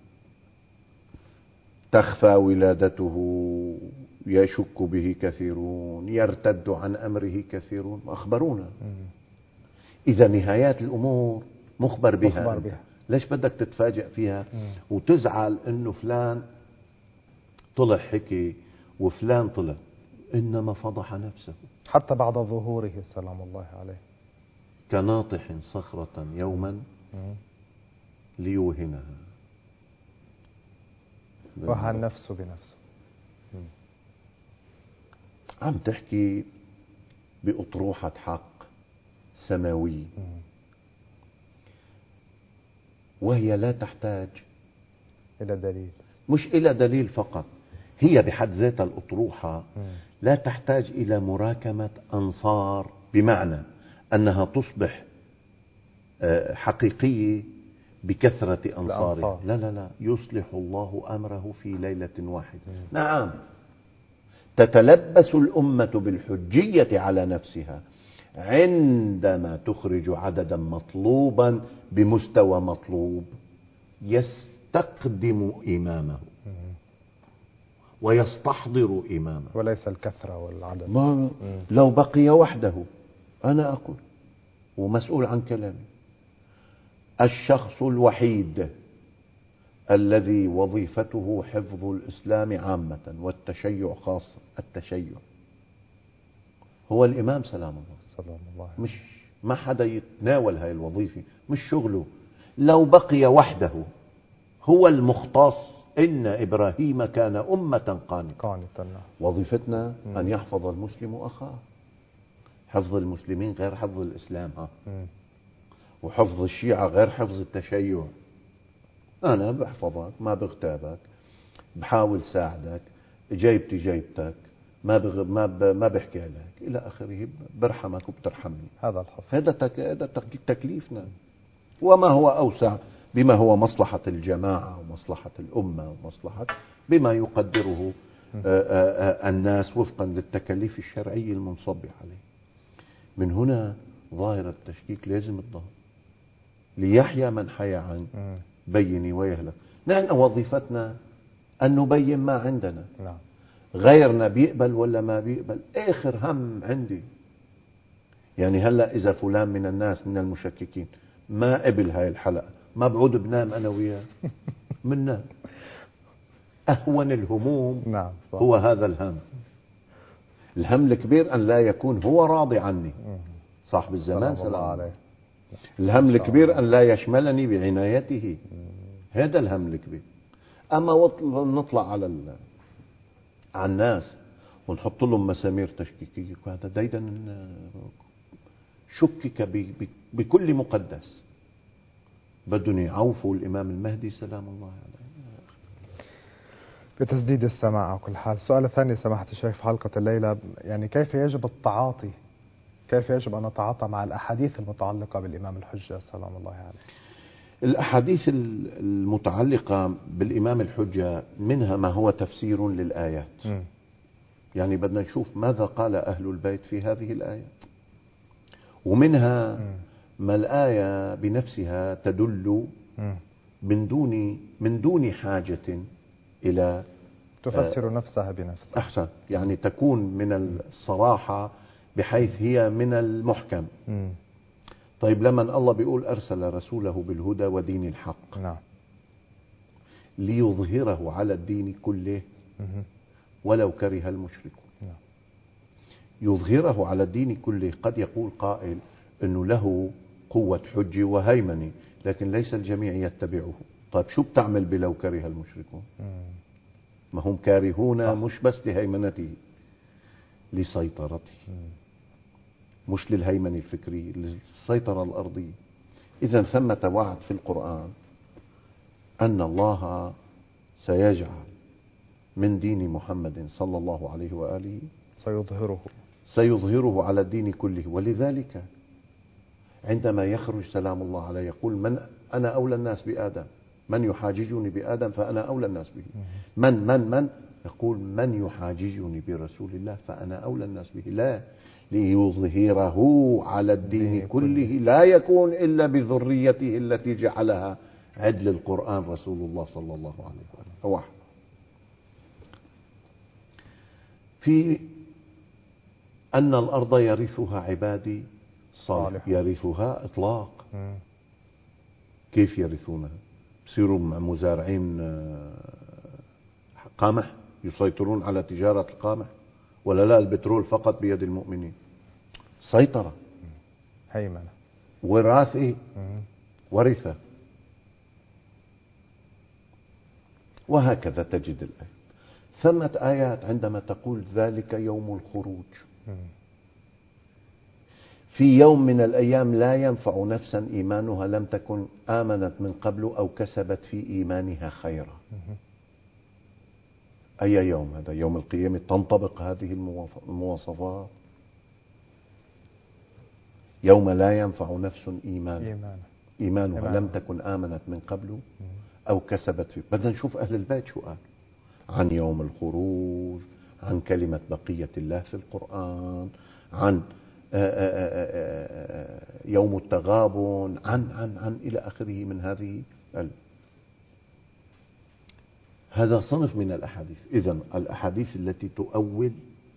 تخفى ولادته، يشك به كثيرون، يرتد عن أمره كثيرون، أخبرونا. إذا نهايات الأمور مخبر بها, مخبر بها. ليش بدك تتفاجأ فيها وتزعل إنه فلان طلع حكي وفلان طلع؟ إنما فضح نفسه حتى بعد ظهوره سلام الله عليه، كناطح صخرة يوما ليوهنها، وهن نفسه بنفسه. عم تحكي بأطروحة حق سماوي، وهي لا تحتاج إلى دليل، مش إلى دليل فقط، هي بحد ذاتها الأطروحة لا تحتاج إلى مراكمة أنصار، بمعنى أنها تصبح حقيقية بكثرة أنصاره. لا لا لا، يصلح الله أمره في ليلة واحدة. نعم، تتلبس الأمة بالحجية على نفسها عندما تخرج عددا مطلوبا بمستوى مطلوب يستقدم إمامه ويستحضر إمامه، وليس الكثرة والعدد. ما لو بقي وحده، أنا أقول ومسؤول عن كلامي، الشخص الوحيد الذي وظيفته حفظ الإسلام عامة والتشيع خاصة، التشيع، هو الإمام سلام الله. سلام الله. مش ما حدا يتناول هاي الوظيفة، مش شغله. لو بقي وحده هو المختص. إن إبراهيم كان أمة قانتا. وظيفتنا مم. أن يحفظ المسلم أخاه. حفظ المسلمين غير حفظ الإسلام، ها مم. وحفظ الشيعة غير حفظ التشيع. أنا بحفظك، ما بغتابك، بحاول ساعدك، جايبتي جايبتك، ما بغ... ما ب... ما بحكي لك إلى آخره، برحمك وبترحمني. هذا الحفظ، هذا تك... هذا تكليفنا. وما هو أوسع بما هو مصلحة الجماعة ومصلحة الأمة ومصلحة بما يقدره الناس وفقا للتكاليف الشرعية المنصب عليه. من هنا ظاهرة التشكيك لازم تظهر. ليحيى من حيا عن بيني ويهلك. نحن وظيفتنا أن نبين ما عندنا. نعم. غيرنا بيقبل ولا ما بيقبل آخر هم عندي. يعني هلأ إذا فلان من الناس من المشككين ما قبل هاي الحلقة، ما بعود بنام أنا وياه منا. أهون الهموم نعم. هو هذا الهم. الهم الكبير أن لا يكون هو راضي عني صاحب الزمان سلام الله عليه. الهم الكبير أن لا يشملني بعنايته. هذا الهم الكبير. أما نطلع على على الناس ونحط لهم مسامير تشكيكية، وهذا ديدا شكك بكل مقدس. بدهم يعوفوا الإمام المهدي سلام الله عليه. بتسديد السماع على كل حال. السؤال الثاني سماحة الشيخ في حلقة الليلة، يعني كيف يجب التعاطي، كيف يجب أن نتعاطى مع الأحاديث المتعلقة بالإمام الحجة سلام الله عليه؟ الأحاديث المتعلقة بالإمام الحجة منها ما هو تفسير للآيات. م. يعني بدنا نشوف ماذا قال أهل البيت في هذه الآيات، ومنها ما الآية بنفسها تدل من دون من دون حاجة إلى تفسر نفسها بنفسها. أحسن، يعني تكون من الصراحة بحيث هي من المحكم. طيب لما الله بيقول أرسل رسوله بالهدى ودين الحق، نعم، ليظهره على الدين كله ولو كره المشركون. نعم. يظهره على الدين كله، قد يقول قائل أنه له قوة حج وهيمنة، لكن ليس الجميع يتبعه. طيب شو بتعمل بلو كره المشركون؟ ما هم كارهون صح. مش بس لهيمنته، لسيطرته، مش للهيمنة الفكرية، للسيطرة الأرضية. إذا ثمة وعد في القرآن أن الله سيجعل من دين محمد صلى الله عليه وآله سيظهره سيظهره على الدين كله. ولذلك عندما يخرج سلام الله عليه يقول: من أنا أولى الناس بآدم، من يحاججني بآدم فأنا أولى الناس به. من من من يقول: من يحاججني برسول الله فأنا أولى الناس به. لا، ليظهره على الدين كله، لا يكون إلا بذريته التي جعلها عدل القرآن رسول الله صلى الله عليه وسلم. واحد في أن الأرض يرثها عبادي صالح. يرثها إطلاق. م. كيف يرثونها؟ بصيروا مزارعين قمح يسيطرون على تجارة القمح؟ ولا لا، البترول فقط بيد المؤمنين. سيطرة، هيمنة، وراثة، ورثة، وهكذا تجد الآية. ثمة آيات عندما تقول ذلك يوم الخروج، في يوم من الأيام لا ينفع نفسا إيمانها لم تكن آمنت من قبل أو كسبت في إيمانها خيرا. أي يوم هذا؟ يوم القيامة تنطبق هذه المواصفات. يوم لا ينفع نفس إيمان إيمانها لم تكن آمنت من قبل أو كسبت في. بدنا نشوف أهل البيت شو قال عن يوم الخروج، عن كلمة بقية الله في القرآن، عن يوم التغابن، عن عن عن إلى آخره من هذه ال... هذا صنف من الأحاديث. إذن الأحاديث التي تؤول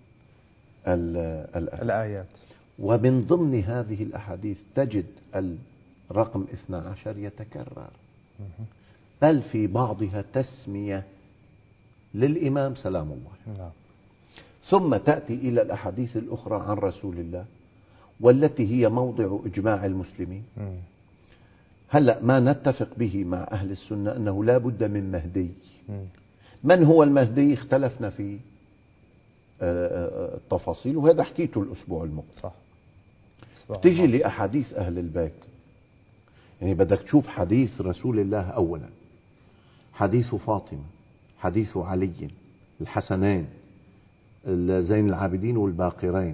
الآيات، ومن ضمن هذه الأحاديث تجد الرقم اثني عشر يتكرر، بل في بعضها تسمية للإمام سلام الله. ثم تأتي إلى الأحاديث الأخرى عن رسول الله والتي هي موضع إجماع المسلمين. هلأ ما نتفق به مع أهل السنة أنه لا بد من مهدي. من هو المهدي؟ اختلفنا في التفاصيل، وهذا حكيته الأسبوع الماضي. صح. تيجي لأحاديث أهل البيت، يعني بدك تشوف حديث رسول الله أولا، حديث فاطمة، حديث علي، الحسنين، زين العابدين والباقرين،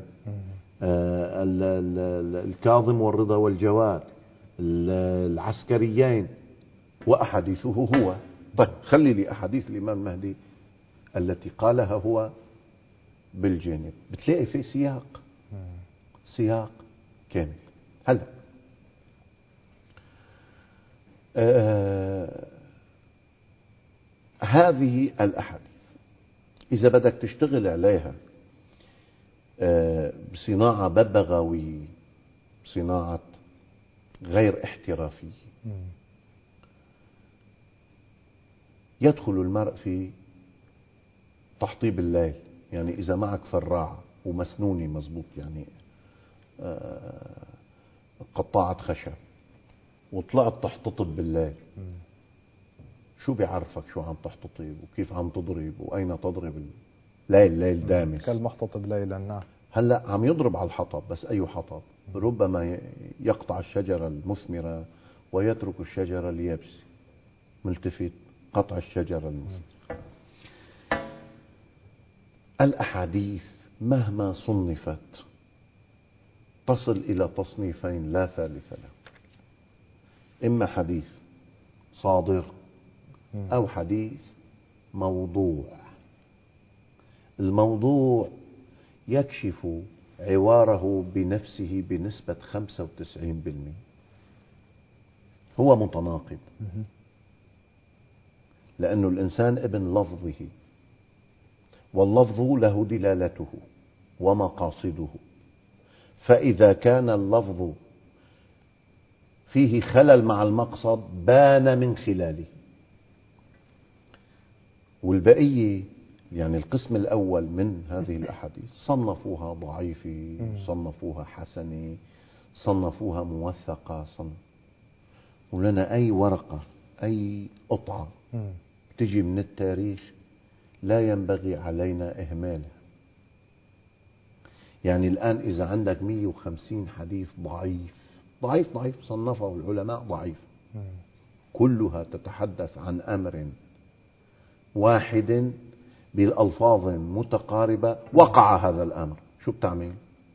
الكاظم والرضا والجواد، العسكريين، وأحاديثه هو. طيب خلي لي أحاديث الإمام المهدي التي قالها هو بالجانب، بتلاقي في سياق سياق كامل. هلا آه هذه الأحاديث إذا بدك تشتغل عليها آه بصناعة ببغاوية، صناعة غير احترافية، يدخل المرء في تحطيب الليل. يعني إذا معك فراعة ومسنونة مزبوط، يعني آه قطاعة خشب، وطلعت تحتطب بالليل، شو بيعرفك شو عم تحتطب وكيف عم تضرب وأين تضرب؟ الليل ليل دامس كالمحتطب ليلا. نعم. هلأ عم يضرب على الحطب، بس أي حطب؟ ربما يقطع الشجرة المثمرة ويترك الشجرة اليابسة. ملتفت قطع الشجرة المثمرة. الأحاديث مهما صنفت تصل إلى تصنيفين لا ثالث له: إما حديث صادر أو حديث موضوع. الموضوع يكشف عواره بنفسه بنسبة خمسة وتسعين بالمئة. هو متناقض، لأن الإنسان ابن لفظه، واللفظ له دلالته ومقاصده، فإذا كان اللفظ فيه خلل مع المقصد بان من خلاله. والبقية يعني القسم الأول من هذه الأحاديث صنفوها ضعيفة، صنفوها حسنة، صنفوها موثقة، صنف. ولنا أي ورقة، أي قطعة تجي من التاريخ لا ينبغي علينا إهمالها. يعني الآن إذا عندك مئة وخمسين حديث ضعيف ضعيف ضعيف صنفه العلماء ضعيف، كلها تتحدث عن أمر واحد بألفاظ متقاربة وقع هذا الأمر، شو بتعمل؟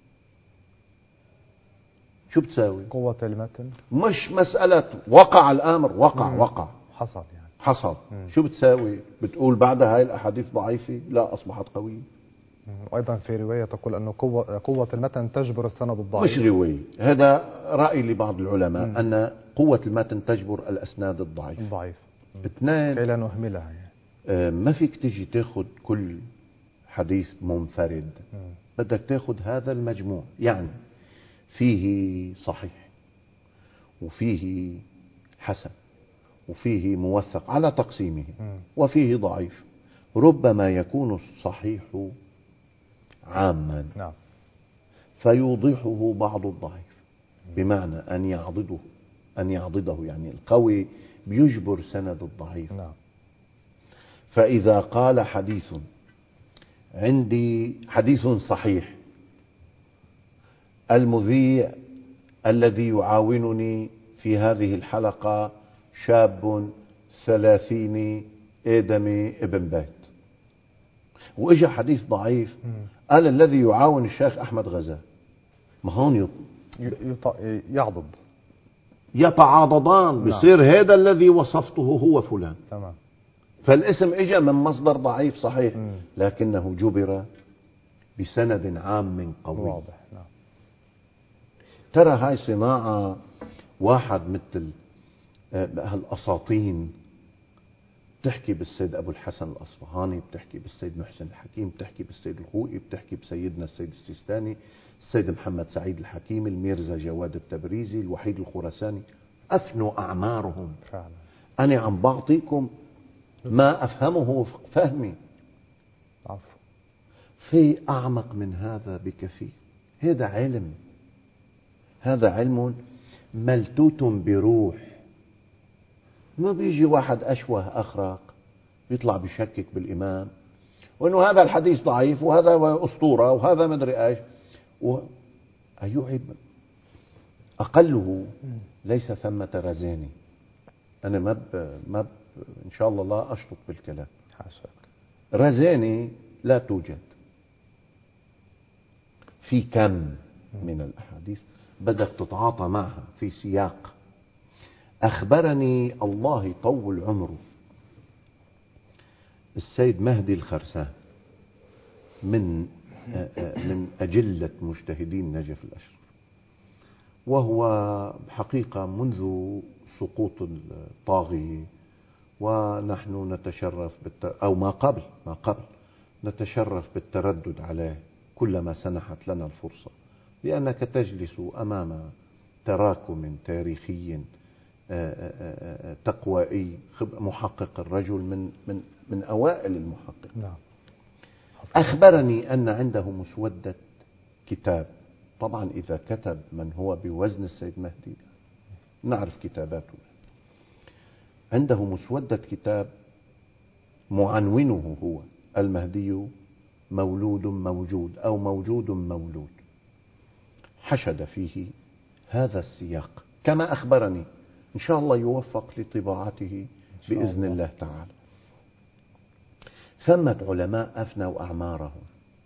شو بتساوي؟ قوة المتن، مش مسألة وقع الأمر، وقع مم. وقع حصل يعني حصل مم. شو بتساوي؟ بتقول بعدها هاي الأحاديث ضعيفة؟ لا، أصبحت قوية. وأيضا في رواية تقول أن قوة, قوة المتن تجبر السند الضعيف. مش رواية، هذا رأي لبعض العلماء مم. أن قوة المتن تجبر الأسناد الضعيف. الضعيف. اثنين، كي لا نهملها يعني. آه ما فيك تجي تاخد كل حديث منفرد، مم. بدك تاخد هذا المجموع، يعني فيه صحيح وفيه حسن وفيه موثق على تقسيمه مم. وفيه ضعيف. ربما يكون الصحيح عاما نعم. فيوضحه بعض الضعيف، بمعنى أن يعضده أن يعضده يعني القوي بيجبر سند الضعيف نعم. فإذا قال حديث عندي حديث صحيح، المذيع الذي يعاونني في هذه الحلقة شاب ثلاثين آدمي ابن بيت، وإجا حديث ضعيف قال الذي يعاون الشيخ أحمد غزال، ما هون يعضد يتعاضدان، بصير هذا الذي وصفته هو فلان. تمام. فالاسم اجى من مصدر ضعيف صحيح مم. لكنه جبر بسند عام قوي واضح. نعم. ترى هاي صناعة واحد مثل هالأساطين، بتحكي بالسيد أبو الحسن الأصفهاني، بتحكي بالسيد محسن الحكيم، بتحكي بالسيد الخوئي، بتحكي بسيدنا السيد السيستاني، السيد محمد سعيد الحكيم، الميرزا جواد التبريزي، الوحيد الخراساني، أفنوا أعمارهم فعلا. أنا عم بعطيكم ما أفهمه فهمي. عفو. في أعمق من هذا بكثير. هذا علم، هذا علم ملتوت بروح. ما بيجي واحد أشوه أخرق بيطلع بيشكك بالإمام وإنه هذا الحديث ضعيف وهذا أسطورة وهذا مدري إيش و... أيعب أقله ليس ثمة رزاني. أنا ما ب... ما ب... إن شاء الله لا أشطط بالكلام. حاشاك. رزاني لا توجد في كم من الأحاديث بدك تتعاطى معها في سياق. أخبرني الله يطول عمره السيد مهدي الخرسان من من أجلة مجتهدين نجف الأشرف، وهو حقيقة منذ سقوط الطاغية ونحن نتشرف بالتر... أو ما قبل ما قبل نتشرف بالتردد عليه كلما سنحت لنا الفرصة، لأنك تجلس أمام تراكم تاريخي تقوائي محقق، الرجل من من من أوائل المحقق. نعم. أخبرني أن عنده مسودة كتاب. طبعا إذا كتب من هو بوزن السيد مهدي نعرف كتاباته. عنده مسودة كتاب معنونه هو المهدي مولود موجود أو موجود مولود، حشد فيه هذا السياق كما أخبرني. إن شاء الله يوفق لطباعته بإذن الله. الله تعالى. ثمة علماء أفنوا أعمارهم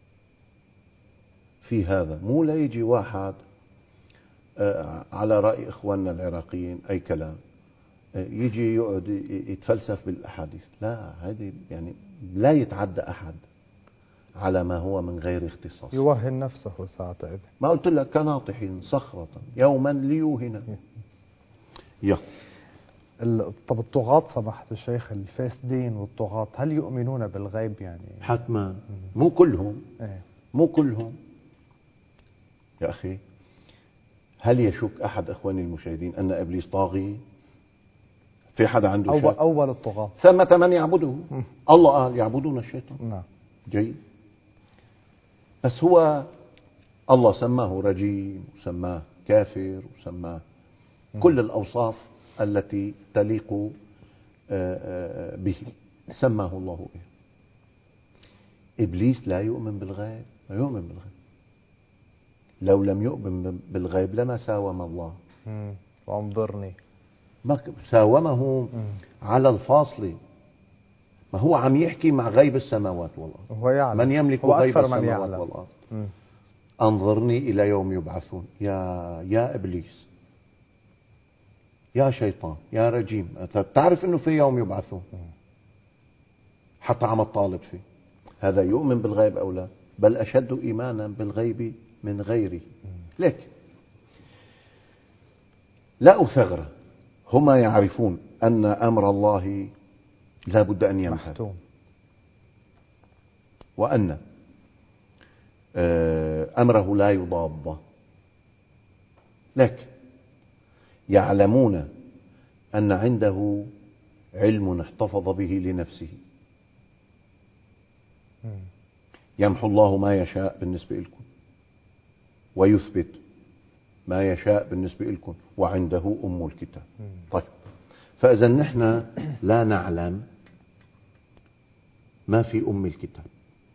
في هذا، مو لا يجي واحد على رأي إخواننا العراقيين أي كلام يجي يقعد يتفلسف بالأحاديث. لا، هذه يعني لا يتعدى أحد على ما هو من غير اختصاص. يوهن نفسه ساعتئذ. ما قلت لك كناطح صخرة يوما ليوهن. يا طب الطغاة سماحة الشيخ الفاسدين والطغاة هل يؤمنون بالغيب يعني؟ حتما. مو كلهم. ايه. مو كلهم يا أخي. هل يشك أحد أخواني المشاهدين أن إبليس طاغي؟ في حدا عنده أول, شك؟ أول الطغاة ثمة من يعبده. الله قال يعبدون الشيطان. نعم. جيد. بس هو الله سماه رجيم وسماه كافر وسماه كل الأوصاف التي تليق به سماه الله به. إبليس لا يؤمن بالغيب. لا يؤمن بالغيب. لو لم يؤمن بالغيب لما ساوم الله. وانظرني. ما ساومه مم. على الفاصل. ما هو عم يحكي مع غيب السماوات والأرض. هو يعلم. من يملك هو غيب أكثر من السماوات يعلم. والأرض. مم. أنظرني إلى يوم يبعثون. يا يا إبليس، يا شيطان، يا رجيم، تعرف أنه في يوم يبعثون حتى عم تطالب فيه. هذا يؤمن بالغيب أو لا؟ بل أشد إيمانا بالغيب من غيره. لكن لا أثغر. هما يعرفون أن أمر الله لا بد أن ينفذ، وأن أمره لا يضاد، لكن يعلمون أن عنده علم احتفظ به لنفسه. يمحو الله ما يشاء بالنسبة لكم ويثبت ما يشاء بالنسبة لكم وعنده أم الكتاب. طيب، فإذا نحن لا نعلم ما في أم الكتاب.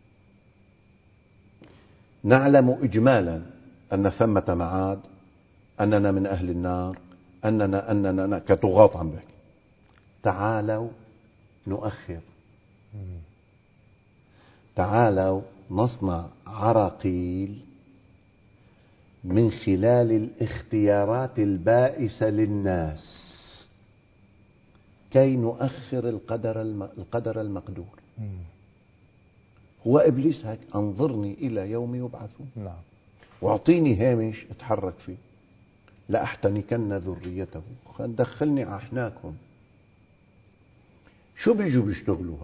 نعلم إجمالا أن ثمة معاد، أننا من أهل النار، أننا أننا كطغاة عم بحكي. تعالوا نؤخر. تعالوا نصنع عراقيل من خلال الاختيارات البائسة للناس كي نؤخر القدر القدر المقدور. هو إبليس هيك، أنظرني إلى يوم يبعثون. نعم. واعطيني هامش اتحرك فيه. لأحتنكن ذريته، دخلني أحناكهم. شو بيجوا بيشتغلوها؟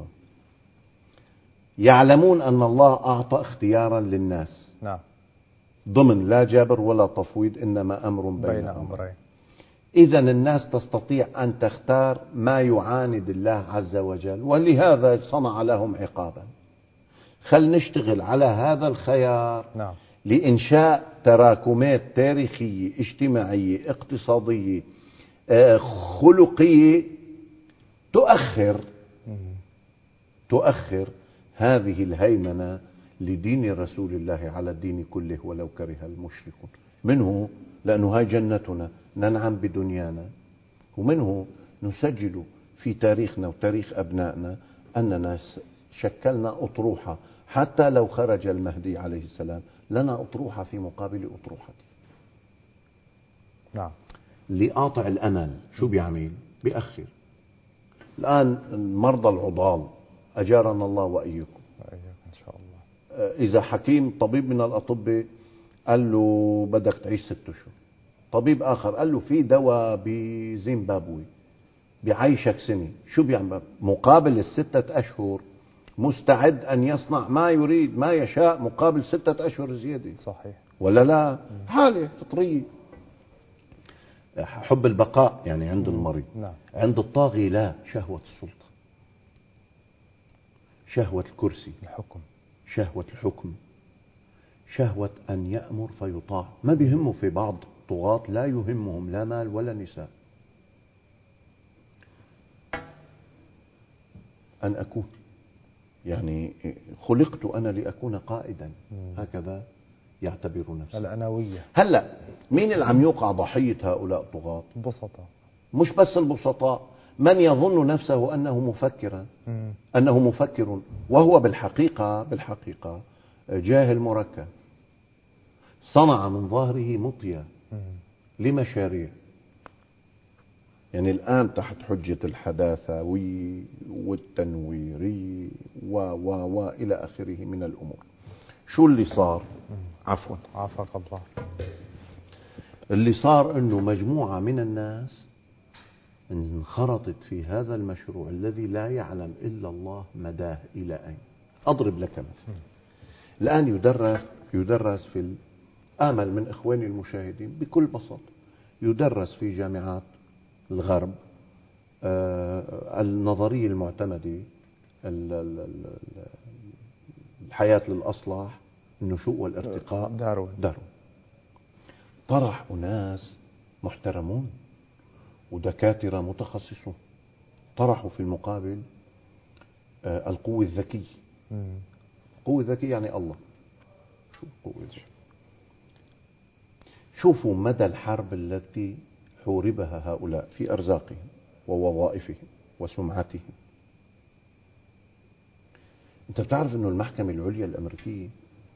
يعلمون أن الله أعطى اختيارا للناس. نعم. ضمن لا جابر ولا تفويض، إنما أمر بين, بين أمرين. إذن الناس تستطيع أن تختار ما يعاند الله عز وجل، ولهذا صنع لهم عقابا. خل نشتغل على هذا الخيار. نعم. لإنشاء تراكمات تاريخية اجتماعية اقتصادية خلقية تؤخر تؤخر هذه الهيمنة لدين رسول الله على الدين كله ولو كره المشركون. منه لأنه هاي جنتنا ننعم بدنيانا، ومنه نسجل في تاريخنا وتاريخ أبنائنا أننا شكلنا أطروحة، حتى لو خرج المهدي عليه السلام لنا أطروحة في مقابل أطروحته. نعم. لقاطع الأمل شو بيعمل؟ بيأخر. الآن مرضى العضال أجارنا الله وإياكم إن شاء الله. إذا حكيم طبيب من الأطباء قال له بدك تعيش ست أشهر، طبيب آخر قال له في دواء بزيمبابوي بيعيشك سنة، شو بيعمل؟ مقابل الستة أشهر مستعد أن يصنع ما يريد ما يشاء مقابل ستة أشهر زيادة. صحيح ولا لا؟ حالة فطرية، حب البقاء يعني عند المريض. نعم. عند الطاغي لا، شهوة السلطة، شهوة الكرسي، الحكم، شهوة الحكم، شهوة أن يأمر فيطاع. ما بيهمه. في بعض طغاة لا يهمهم لا مال ولا نساء. أن أكون يعني خلقت أنا لأكون قائدا، هكذا يعتبر نفسه. الأنوية. هلأ مين اللي عم يوقع ضحية هؤلاء الطغاة؟ البسطاء. مش بس البسطاء، من يظن نفسه أنه مفكرا مم. أنه مفكر وهو بالحقيقة بالحقيقة جاهل مركب، صنع من ظهره مطية لمشاريع. يعني الآن تحت حجة الحداثاوي والتنويري و و و إلى آخره من الأمور. شو اللي صار؟ عفوا عافاك الله. اللي صار أنه مجموعة من الناس انخرطت في هذا المشروع الذي لا يعلم إلا الله مداه إلى أين. أضرب لك مثل. الآن يدرس يدرس في آمل من إخواني المشاهدين بكل بساطة يدرس في جامعات الغرب آه النظرية المعتمدة الحياة للأصلح النشوء والارتقاء داروين. داروين. طرح أناس محترمون ودكاترة متخصصون طرحوا في المقابل آه القوة الذكية. القوة الذكية يعني الله. شو القوة الذكية؟ شوفوا مدى الحرب التي حوربها هؤلاء في أرزاقهم ووظائفهم وسمعتهم. أنت بتعرف أنه المحكمة العليا الأمريكية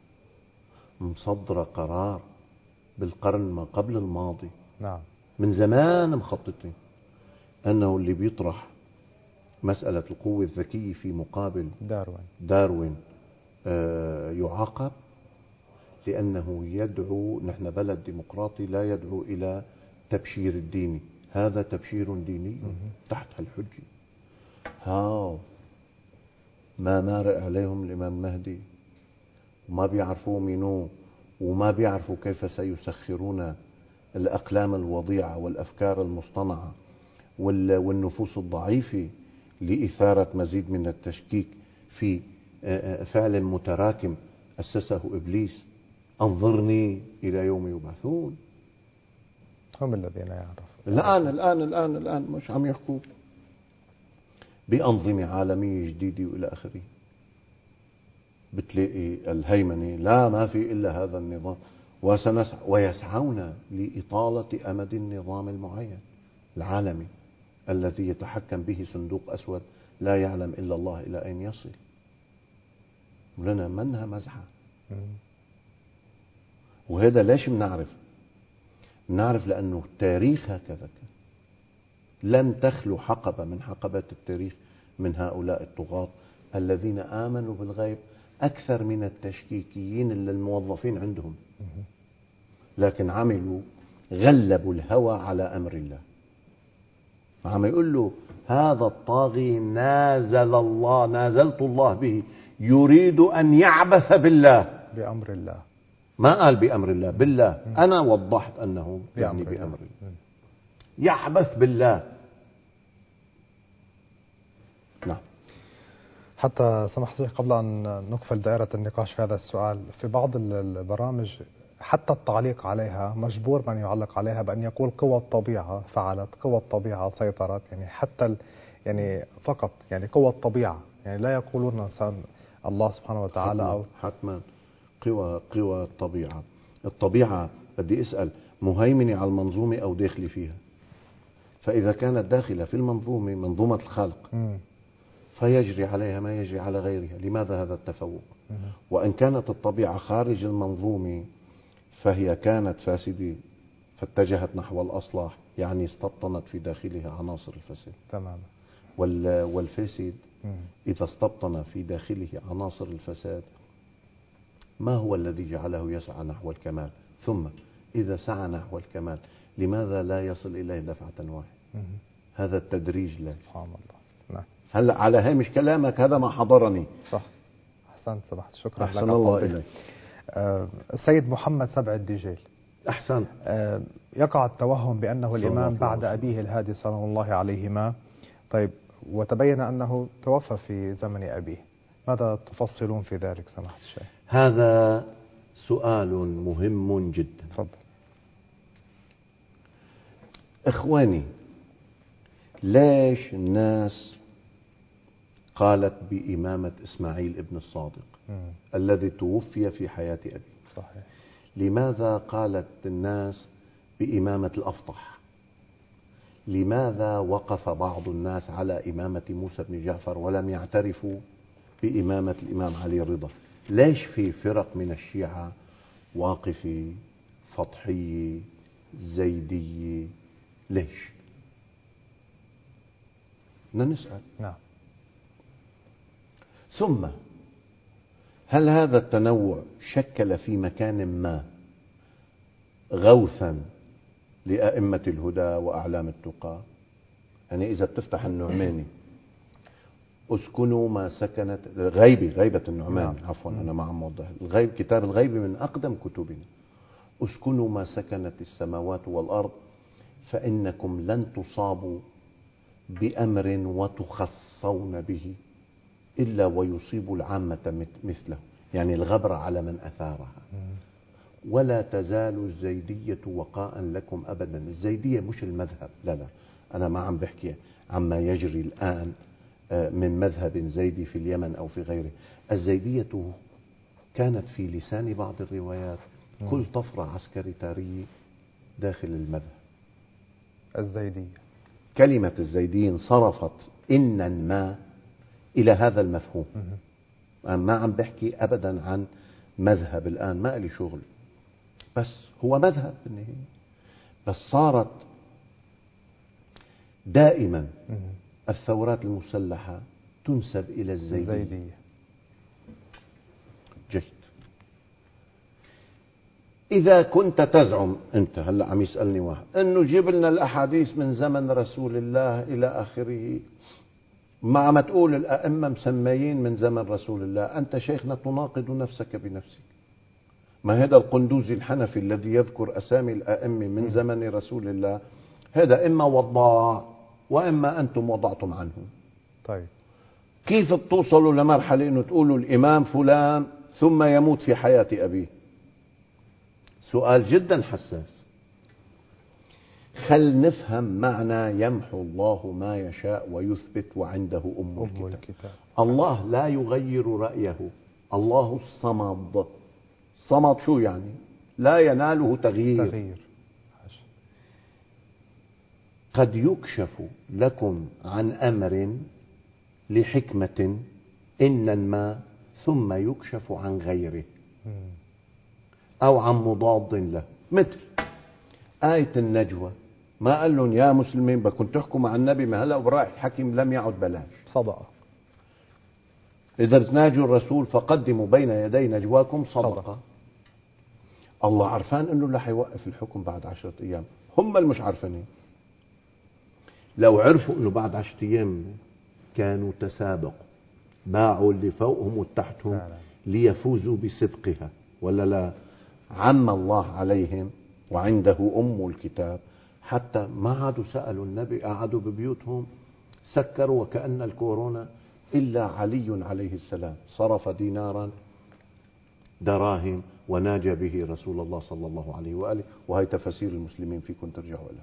مصدرة قرار بالقرن ما قبل الماضي. نعم. من زمان مخططين أنه اللي بيطرح مسألة القوة الذكية في مقابل داروين, داروين آه يعاقب، لأنه يدعو، نحن بلد ديمقراطي لا يدعو إلى تبشير الديني، هذا تبشير ديني تحت الحجة. هاو ما مارق عليهم الإمام المهدي وما بيعرفوا منه وما بيعرفوا كيف سيسخرون الأقلام الوضيعة والأفكار المصطنعة والنفوس الضعيفة لإثارة مزيد من التشكيك في فعل متراكم أسسه إبليس. أنظرني إلى يوم يبعثون. هم الذين يعرفون الآن الآن الآن الآن مش عم يحكوا بأنظمة عالمية جديدة وإلى آخره. بتلاقي الهيمنة لا ما في إلا هذا النظام وسنسعى ويسعون لإطالة أمد النظام المعين العالمي الذي يتحكم به صندوق أسود لا يعلم إلا الله إلى أين يصل. ولنا منها مزحة. وهذا ليش بنعرف؟ بنعرف لأنه التاريخ هكذا كان. لم تخلو حقبة من حقبات التاريخ من هؤلاء الطغاة الذين آمنوا بالغيب أكثر من التشكيكيين اللي الموظفين عندهم، لكن عملوا غلبوا الهوى على أمر الله. عم يقول له هذا الطاغي نازل الله نازلت الله به يريد أن يعبث بالله بأمر الله. ما قال بأمر الله بالله. أنا وضحت أنه يعني بأمر بأمر الله. الله. يعبث بالله. نعم. حتى سمحت لي قبل أن نقفل دائرة النقاش في هذا السؤال، في بعض البرامج حتى التعليق عليها مجبور من يعلق عليها بأن يقول قوى الطبيعة فعلت، قوى الطبيعة سيطرت، يعني حتى يعني فقط يعني قوى الطبيعة، يعني لا يقولون الله سبحانه وتعالى حتما أو حتما قوى قوى الطبيعة. الطبيعة بدي أسأل مهيمنة على المنظومة أو داخلة فيها؟ فإذا كانت داخلة في المنظومة منظومة الخلق م. فيجري عليها ما يجري على غيرها. لماذا هذا التفوق؟ م. وإن كانت الطبيعة خارج المنظومة فهي كانت فاسدة فاتجهت نحو الأصلاح، يعني استبطنت في داخلها عناصر الفساد. تماما. والفاسد إذا استبطن في داخله عناصر الفساد ما هو الذي جعله يسعى نحو الكمال؟ ثم إذا سعى نحو الكمال لماذا لا يصل إليه دفعة واحدة؟ هذا التدريج لا. سبحان الله. نعم. هلا على هامش كلامك هذا ما حضرني. صح. أحسنت سمحت. شكرا لك. أحسن الله إليك. آه السيد محمد سبع الدجيل. أحسن. آه يقع التوهم بأنه الإمام بعد أبيه الهادي صلى الله عليهما. طيب وتبين أنه توفى في زمن أبيه، ماذا تفصلون في ذلك سماحة الشيخ؟ هذا سؤال مهم جدا. تفضل. إخواني، ليش الناس قالت بإمامة إسماعيل ابن الصادق م. الذي توفي في حياة أبيه؟ صحيح. لماذا قالت الناس بإمامة الأفطح؟ لماذا وقف بعض الناس على إمامة موسى بن جعفر ولم يعترفوا بإمامة الإمام علي الرضا؟ ليش في فرق من الشيعة واقفي، فطحية، زيدية؟ ليش؟ بدنا نسأل. نعم. ثم هل هذا التنوع شكل في مكان ما غوثا لأئمة الهدى وأعلام التقى؟ يعني إذا بتفتح النعماني اسكنوا ما سكنت غيبي غيبة النعمان. نعم. عفوا أنا ما عم موضح. الغيب كتاب الغيب من أقدم كتبنا. اسكنوا ما سكنت السماوات والأرض فإنكم لن تصابوا بأمر وتخصون به إلا ويصيب العامة مثله، يعني الغبر على من أثارها. ولا تزال الزيدية وقاء لكم أبدا. الزيدية مش المذهب، لا لا، أنا ما عم بحكي عما يجري الآن من مذهب زيدي في اليمن أو في غيره. الزيدية كانت في لسان بعض الروايات كل طفرة عسكرية داخل المذهب. الزيدية، كلمة الزيديين صرفت إنا ما إلى هذا المفهوم. أنا ما عم بحكي أبدا عن مذهب الآن، ما لي شغل، بس هو مذهب بالنهاية. بس صارت دائما الثورات المسلحة تنسب إلى الزيدية. الزيدية. جيد. إذا كنت تزعم أنت، هلأ عم يسألني واحد أنه جيب لنا الأحاديث من زمن رسول الله إلى آخره، مع ما تقول الأئمة مسميين من زمن رسول الله، أنت شيخنا تناقض نفسك بنفسك. ما هذا القندوزي الحنفي الذي يذكر أسامي الأئمة من زمن رسول الله، هذا إما وضاع وإما أنتم وضعتم عنه. طيب كيف بتوصلوا لمرحلة أنه تقولوا الإمام فلان ثم يموت في حياة أبيه؟ سؤال جدا حساس. خل نفهم معنى يمحو الله ما يشاء ويثبت وعنده أم, أم الكتاب. الكتاب. الله لا يغير رأيه. الله الصمد. صمد شو يعني؟ لا يناله تغيير, تغيير. قد يكشف لكم عن أمر لحكمة إن ما ثم يكشف عن غيره أو عن مضاد له. مثل آية النجوى، ما قال لهم يا مسلمين بكون تحكوا مع النبي، ما هلأ برايح الحكيم لم يعد بلاش. صدقة. إذا تناجوا الرسول فقدموا بين يدي نجواكم صدقة. صدقة. الله عرفان أنه لا حيوقف الحكم بعد عشرة أيام، هم المش عارفين. لو عرفوا أنه بعد عشرة أيام كانوا تسابقوا، باعوا اللي فوقهم وتحتهم ليفوزوا بصدقها، ولا لا؟ عم الله عليهم وعنده أم الكتاب حتى ما عادوا سألوا النبي، قعدوا ببيوتهم سكروا وكأن الكورونا، إلا علي عليه السلام صرف دينارا دراهم وناجى به رسول الله صلى الله عليه وآله. وهي تفاسير المسلمين فيكم ترجعوا لها.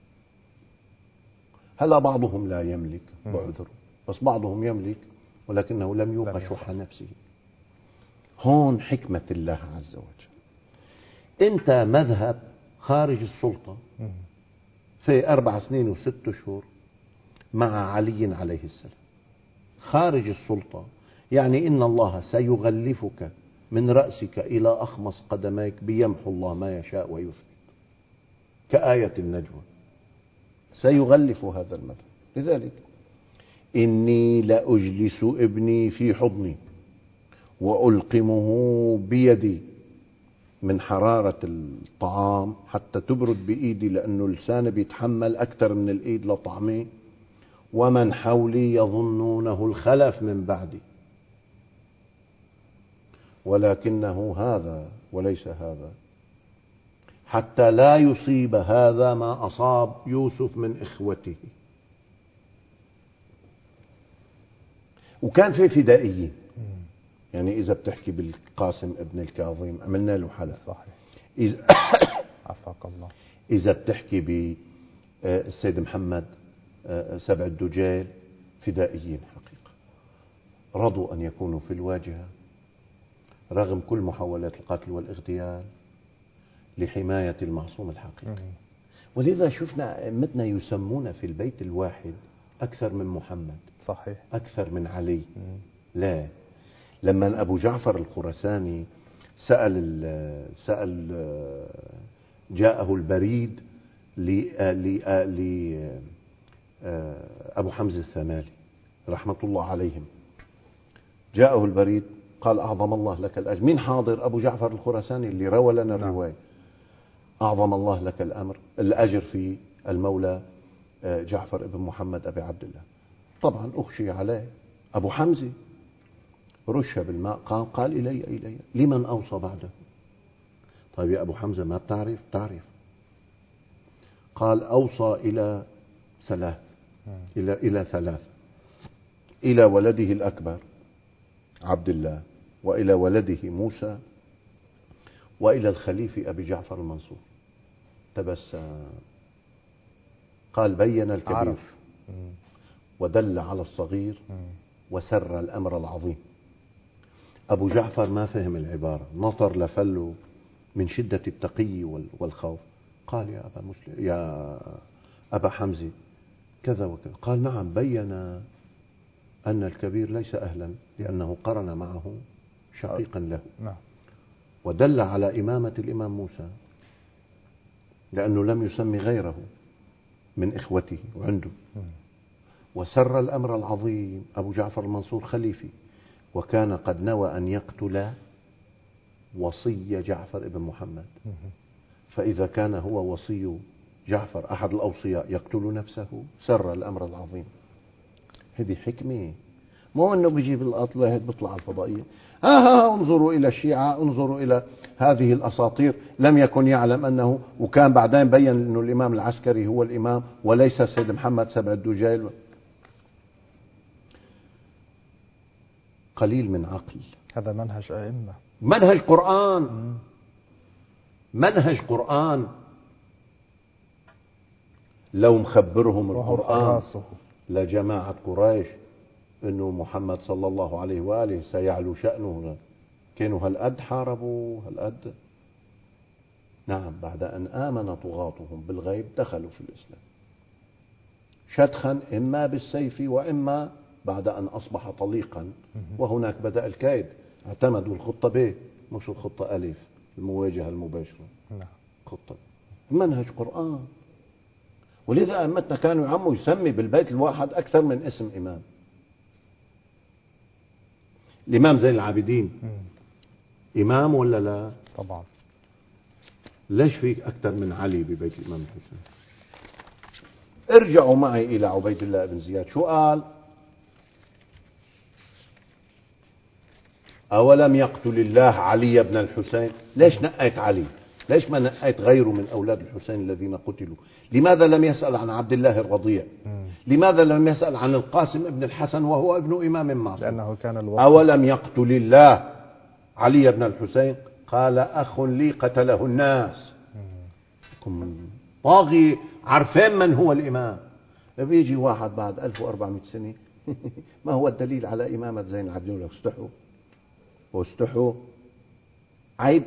هلا بعضهم لا يملك بعذر، بس بعضهم يملك ولكنه لم يوق شح نفسه. هون حكمة الله عز وجل. انت مذهب خارج السلطة في أربع سنين وست أشهر مع علي عليه السلام خارج السلطة، يعني إن الله سيغلفك من رأسك إلى أخمص قدميك بيمحو الله ما يشاء ويثبت، كآية النجوى سيغلف هذا المذهب. لذلك إني لأجلس ابني في حضني وألقمه بيدي من حرارة الطعام حتى تبرد بإيدي، لأنه اللسان بيتحمل أكثر من الإيد لطعمه، ومن حولي يظنونه الخلف من بعدي، ولكنه هذا وليس هذا، حتى لا يصيب هذا ما أصاب يوسف من إخوته. وكان في فدائيين، يعني إذا بتحكي بالقاسم ابن الكاظم عملنا له حلقة. صحيح. إذا عفاك الله. إذا بتحكي بالسيد محمد سبع الدجيل، فدائيين حقيقة رضوا أن يكونوا في الواجهة رغم كل محاولات القتل والاغتيال لحماية المعصوم الحقيقي. ولذا شفنا أئمتنا يسمون في البيت الواحد أكثر من محمد. صحيح. أكثر من علي. مم. لا، لما أبو جعفر الخرساني سأل سأل جاءه البريد أبو حمزة الثمالي رحمة الله عليهم، جاءه البريد قال أعظم الله لك الأجر. مين حاضر؟ أبو جعفر الخراساني اللي روى لنا الرواية. أعظم الله لك الأمر الأجر في المولى جعفر بن محمد أبي عبد الله. طبعا أخشي عليه أبو حمزة، رش بالماء قال قال إلي إلي لمن أوصى بعده؟ طيب يا أبو حمزة ما بتعرف؟ تعرف. قال أوصى إلى ثلاث إلى إلى ثلاث إلى ولده الأكبر عبد الله، وإلى ولده موسى، وإلى الخليفة أبي جعفر المنصور. تبسم قال بين الكبير عرف. ودل على الصغير وسر الأمر العظيم. أبو جعفر ما فهم العبارة، نطر لفله من شدة التقي والخوف. قال يا أبا مسلم يا أبا حمزة كذا وكذا. قال نعم، بين أن الكبير ليس أهلا لأنه قرن معه شقيقا له. ودل على إمامة الإمام موسى لأنه لم يسمي غيره من إخوته وعنده. وسر الأمر العظيم. أبو جعفر المنصور خليفي، وكان قد نوى أن يقتل وصي جعفر ابن محمد. فإذا كان هو وصي جعفر أحد الأوصياء يقتل نفسه، سر الأمر العظيم. هذه حكمة، مو أنه بيجيب القتل واحد بيطلع على الفضائية ها ها انظروا إلى الشيعة، انظروا إلى هذه الأساطير. لم يكن يعلم أنه، وكان بعدين بين أنه الإمام العسكري هو الإمام وليس سيد محمد سبع الدجيل. قليل من عقل. هذا منهج أئمة، منهج قرآن، منهج قرآن. لو مخبرهم القرآن لجماعة قريش انه محمد صلى الله عليه وآله سيعلو شأنه، كانوا هالقد حاربوا هالقد. نعم، بعد أن آمن طغاتهم بالغيب دخلوا في الإسلام شدخا، إما بالسيف وإما بعد أن أصبح طليقا. وهناك بدأ الكيد، اعتمدوا الخطة ب مش الخطة ألف، المواجهة المباشرة. خطة منهج قرآن. ولذا أئمتنا كانوا يعموا يسمي بالبيت الواحد أكثر من اسم إمام. الإمام زين العابدين إمام ولا لا؟ طبعا. ليش فيك أكثر من علي ببيت الإمام الحسين؟ ارجعوا معي إلى عبيد الله بن زياد، شو قال؟ أولم يقتل الله علي بن الحسين؟ ليش نقيت علي؟ ليش ما نقيت غيره من أولاد الحسين الذين قتلوا؟ لماذا لم يسأل عن عبد الله الرضيع؟ لماذا لم يسأل عن القاسم ابن الحسن وهو ابن إمام معصوم؟ لأنه كان الوقت. أولم يقتل الله علي بن الحسين؟ قال أخ لي قتله الناس. طاغي، عارفين من هو الإمام. بيجي واحد بعد ألف وأربعمائة سنة ما هو الدليل على إمامة زين العابدين؟ استحوا واستحوا، عيب.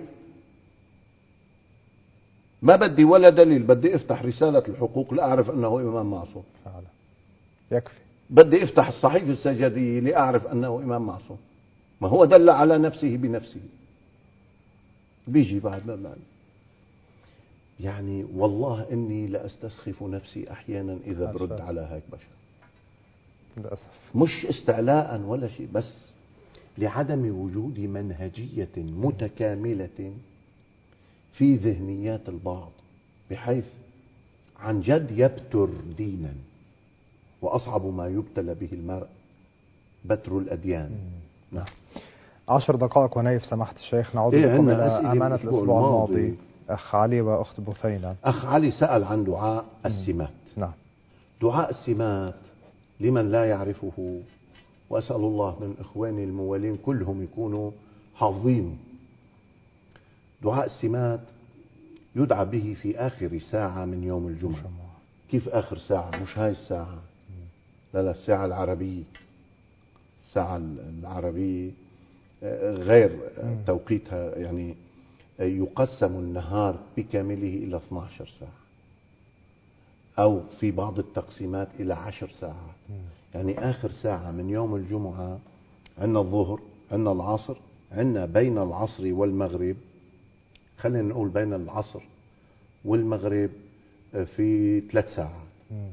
ما بدي ولا دليل، بدي افتح رسالة الحقوق لأعرف أنه إمام معصوم. فعلا يكفي. بدي افتح الصحيفة السجدية لأعرف أنه إمام معصوم. ما هو دل على نفسه بنفسه. بيجي بعد ما بعد. يعني والله إني لأستسخف نفسي أحيانا إذا برد على هيك بشر. للأسف. مش استعلاء ولا شيء، بس لعدم وجود منهجية متكاملة في ذهنيات البعض، بحيث عن جد يبتر دينا. وأصعب ما يبتلى به المرء بتر الأديان. نعم. عشر دقائق ونيف سماحة الشيخ، نعود إيه بكم إلى أمانة الأسبوع الماضي. الماضي أخ علي وأخت بثينة. أخ علي سأل عن دعاء السمات. نعم. دعاء السمات لمن لا يعرفه، وأسأل الله من إخواني الموالين كلهم يكونوا حافظين. دعاء السمات يدعى به في آخر ساعة من يوم الجمعة. كيف آخر ساعة؟ مش هاي الساعة، لا لا، الساعة العربية. الساعة العربية غير توقيتها، يعني يقسم النهار بكامله إلى اثنتي عشرة ساعة، أو في بعض التقسيمات إلى عشر ساعات. يعني آخر ساعة من يوم الجمعة عندنا الظهر، عندنا العصر، عندنا بين العصر والمغرب، خلينا نقول بين العصر والمغرب في ثلاث ساعات.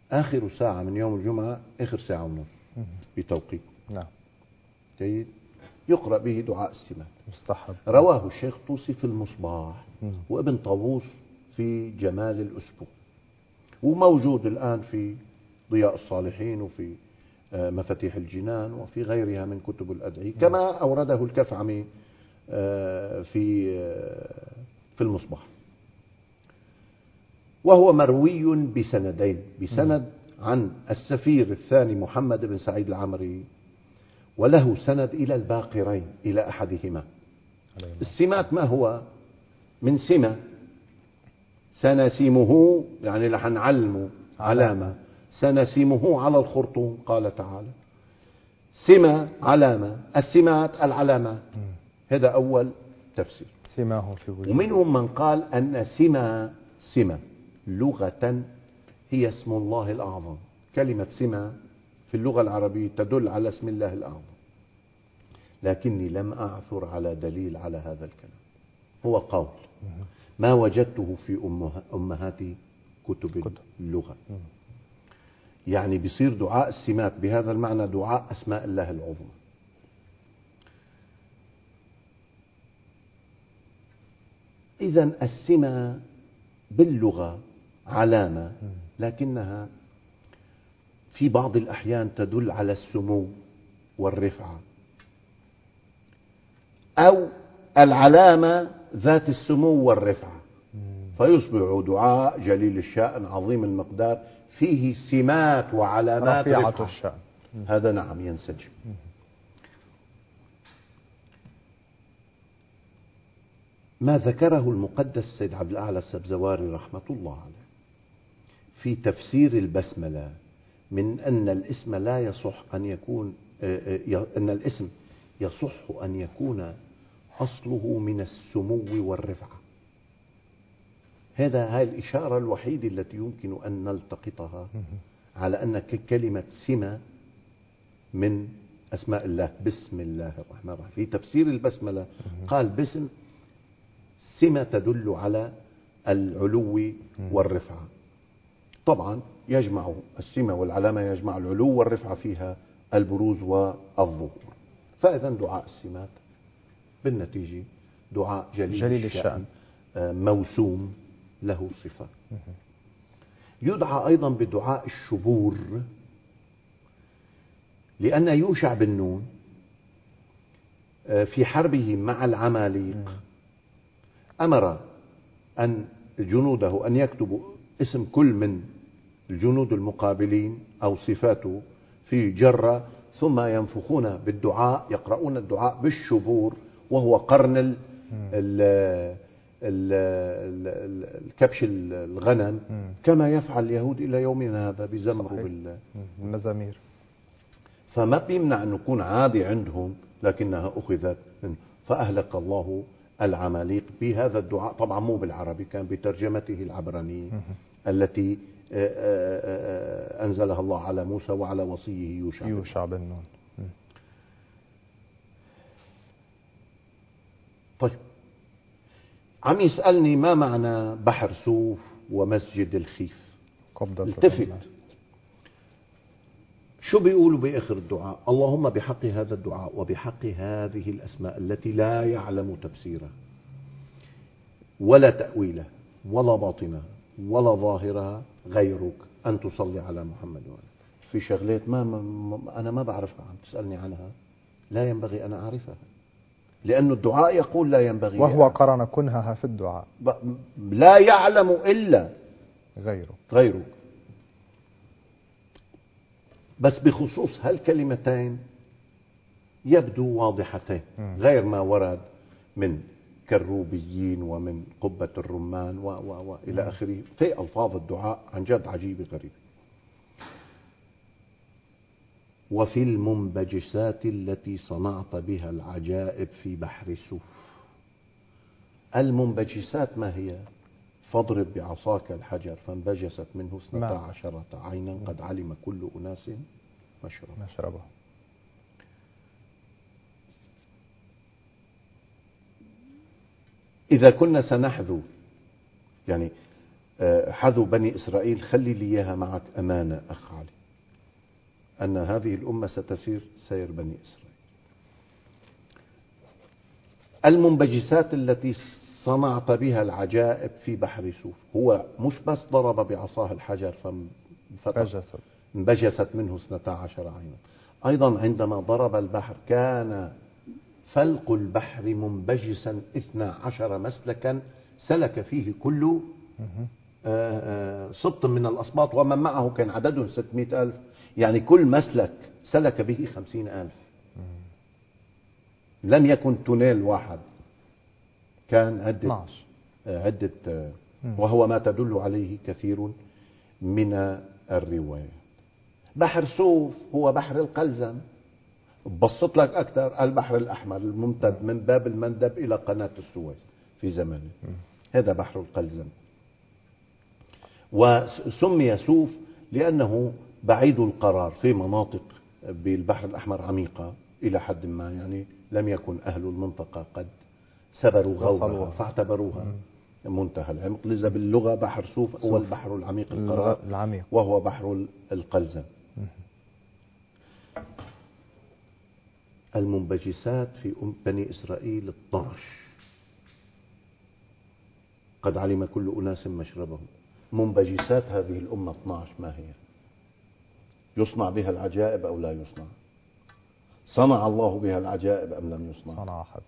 آخر ساعة من يوم الجمعة آخر ساعة ونصف بتوقيت. نعم. جيد. يقرأ به دعاء السمات. مستحب. رواه الشيخ طوسي في المصباح مم. وابن طاووس في جمال الأسبوع، وموجود الآن في ضياء الصالحين وفي مفاتيح الجنان وفي غيرها من كتب الأدعية، كما أورده الكفعمي في في المصباح. وهو مروي بسندين، بسند عن السفير الثاني محمد بن سعيد العمري، وله سند إلى الباقرين إلى أحدهما. السمات ما هو؟ من سمة، سنسمه يعني رح نعلمه علامة، سنسمه على الخرطوم، قال تعالى سمة علامة، السمات العلامات. هذا أول تفسير. سماه في وجهه. ومنهم من قال أن سمة سمة لغة هي اسم الله الأعظم. كلمة سمة في اللغة العربية تدل على اسم الله الأعظم، لكني لم أعثر على دليل على هذا الكلام. هو قول ما وجدته في أمهات كتب اللغة. يعني بيصير دعاء السمات بهذا المعنى دعاء أسماء الله العظمى. إذن السمة باللغة علامة، لكنها في بعض الأحيان تدل على السمو والرفعة، أو العلامة ذات السمو والرفعة، فيصبح دعاء جليل الشأن عظيم المقدار فيه سمات وعلامات رفيعة رفعة. الشأن. هذا نعم ينسجم. ما ذكره المقدس سيد عبد الأعلى السبزواري رحمة الله عليه في تفسير البسملة من أن الاسم لا يصح أن يكون أن الاسم يصح أن يكون أصله من السمو والرفعة. هذا هاي الإشارة الوحيدة التي يمكن أن نلتقطها على أن كلمة سمة من أسماء الله. بسم الله الرحمن الرحيم في تفسير البسملة قال بسم سمة تدل على العلو والرفعة. طبعا يجمع السمة والعلامة، يجمع العلو والرفعة فيها البروز والظهور. فإذا دعاء السمات بالنتيجة دعاء جليل, جليل الشأن موسوم له صفة. يدعى أيضا بدعاء الشبور، لأن يوشع بن نون في حربه مع العماليق أمر أن جنوده أن يكتبوا اسم كل من الجنود المقابلين أو صفاته في جرة، ثم ينفخون بالدعاء، يقرؤون الدعاء بالشبور، وهو قرن ال ال ال الكبش الغنم، كما يفعل اليهود إلى يومنا هذا، بيزمروا بالمزامير. فما بيمنع أن يكون عادي عندهم، لكنها أخذت منه. فأهلك الله العماليق بهذا الدعاء، طبعا مو بالعربي، كان بترجمته العبرانية التي أنزلها الله على موسى وعلى وصيه يوشع يوشع بن نون. طيب، عم يسألني ما معنى بحر سوف ومسجد الخيف. التفت شو بيقولوا بآخر الدعاء؟ اللهم بحق هذا الدعاء وبحق هذه الأسماء التي لا يعلم تفسيرها ولا تأويلها ولا باطنها ولا ظاهرها غيرك، أن تصلي على محمد وآله. في شغلات ما, ما أنا ما بعرفها عم تسألني عنها، لا ينبغي أن أعرفها، لأن الدعاء يقول لا ينبغي. وهو قرن كنهها في الدعاء. لا يعلم إلا غيرك غيرك. بس بخصوص هالكلمتين يبدو واضحتين، غير ما ورد من كالروبيين ومن قبة الرمان و و و إلى آخره. في ألفاظ الدعاء عن جد عجيبة غريبة. وفي المنبجسات التي صنعت بها العجائب في بحر سوف. المنبجسات ما هي؟ فاضرب بعصاك الحجر فانبجست منه اثنتا عشرة عينا قد علم كل أناس مشربه. إذا كنا سنحذو، يعني حذو بني إسرائيل، خلي لي إياها معك أمانة أخ علي، أن هذه الأمة ستسير سير بني إسرائيل. المنبجسات التي صنعت بها العجائب في بحر سوف، هو مش بس ضرب بعصاه الحجر فانبجست انبجست منه اثنتا عشر عينا، أيضا عندما ضرب البحر كان فلق البحر منبجسا اثنا عشر مسلكا سلك فيه كل سبط من الأسباط، ومن معه كان عددهم ستمائة ألف، يعني كل مسلك سلك به خمسين ألف. لم يكن تونيل واحد، كان عدة عدة وهو ما تدل عليه كثير من الروايات. بحر سوف هو بحر القلزم، بسط لك أكثر، البحر الأحمر الممتد من باب المندب إلى قناة السويس في زمانه، هذا بحر القلزم. وسمي سوف لأنه بعيد القرار في مناطق بالبحر الأحمر عميقة إلى حد ما، يعني لم يكن أهل المنطقة قد سبروا غورها فاعتبروها منتهى العمق، لذا باللغة بحر سوف هو البحر العميق القرار العميق، وهو بحر القلزم. المنبجسات في أم بني إسرائيل اثني عشر، قد علم كل أناس مشربهم. منبجسات هذه الأمة اثني عشر، ما هي؟ يصنع بها العجائب أو لا يصنع؟ صنع الله بها العجائب أم لم يصنع؟ صنع أحد.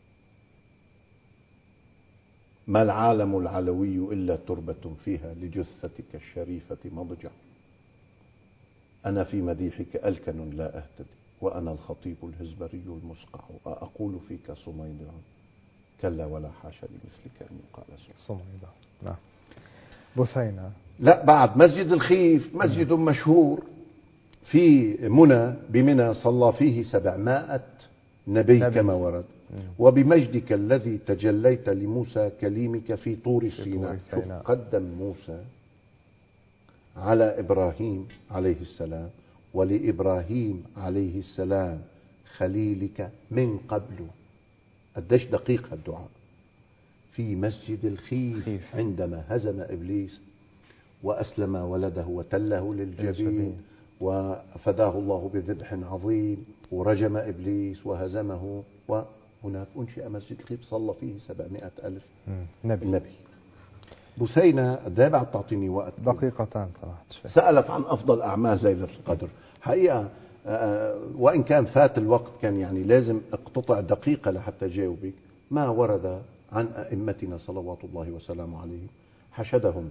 ما العالم العلوي إلا تربة فيها لجثتك الشريفة مضجع. أنا في مديحك ألكن لا أهتدي، وأنا الخطيب الهزبري المسقع، أقول فيك صميدع، كلا ولا حاشا لمثلك أن يقال صميدع. نعم. بثينة. لا، بعد مسجد الخيف مسجد مشهور في منى، بمنى صلى فيه سبعمائة نبي, نبي كما ورد. وبمجدك الذي تجليت لموسى كليمك في طور سيناء. قدم موسى على إبراهيم عليه السلام، ولإبراهيم عليه السلام خليلك من قبل. قديش دقيق الدعاء في مسجد الخيف عندما هزم إبليس وأسلم ولده وتله للجبين وفداه الله بذبح عظيم ورجم إبليس وهزمه، وهناك أنشئ مسجد الخيف صلى فيه سبعمائة ألف نبي, نبي. بثينة ده بعد تعطيني وقت دقيقتان سمحت. سألت عن أفضل أعمال ليلة القدر. حقيقة وإن كان فات الوقت كان يعني لازم اقتطع دقيقة لحتى جاوبك. ما ورد عن أئمتنا صلوات الله وسلامه عليهم حشدهم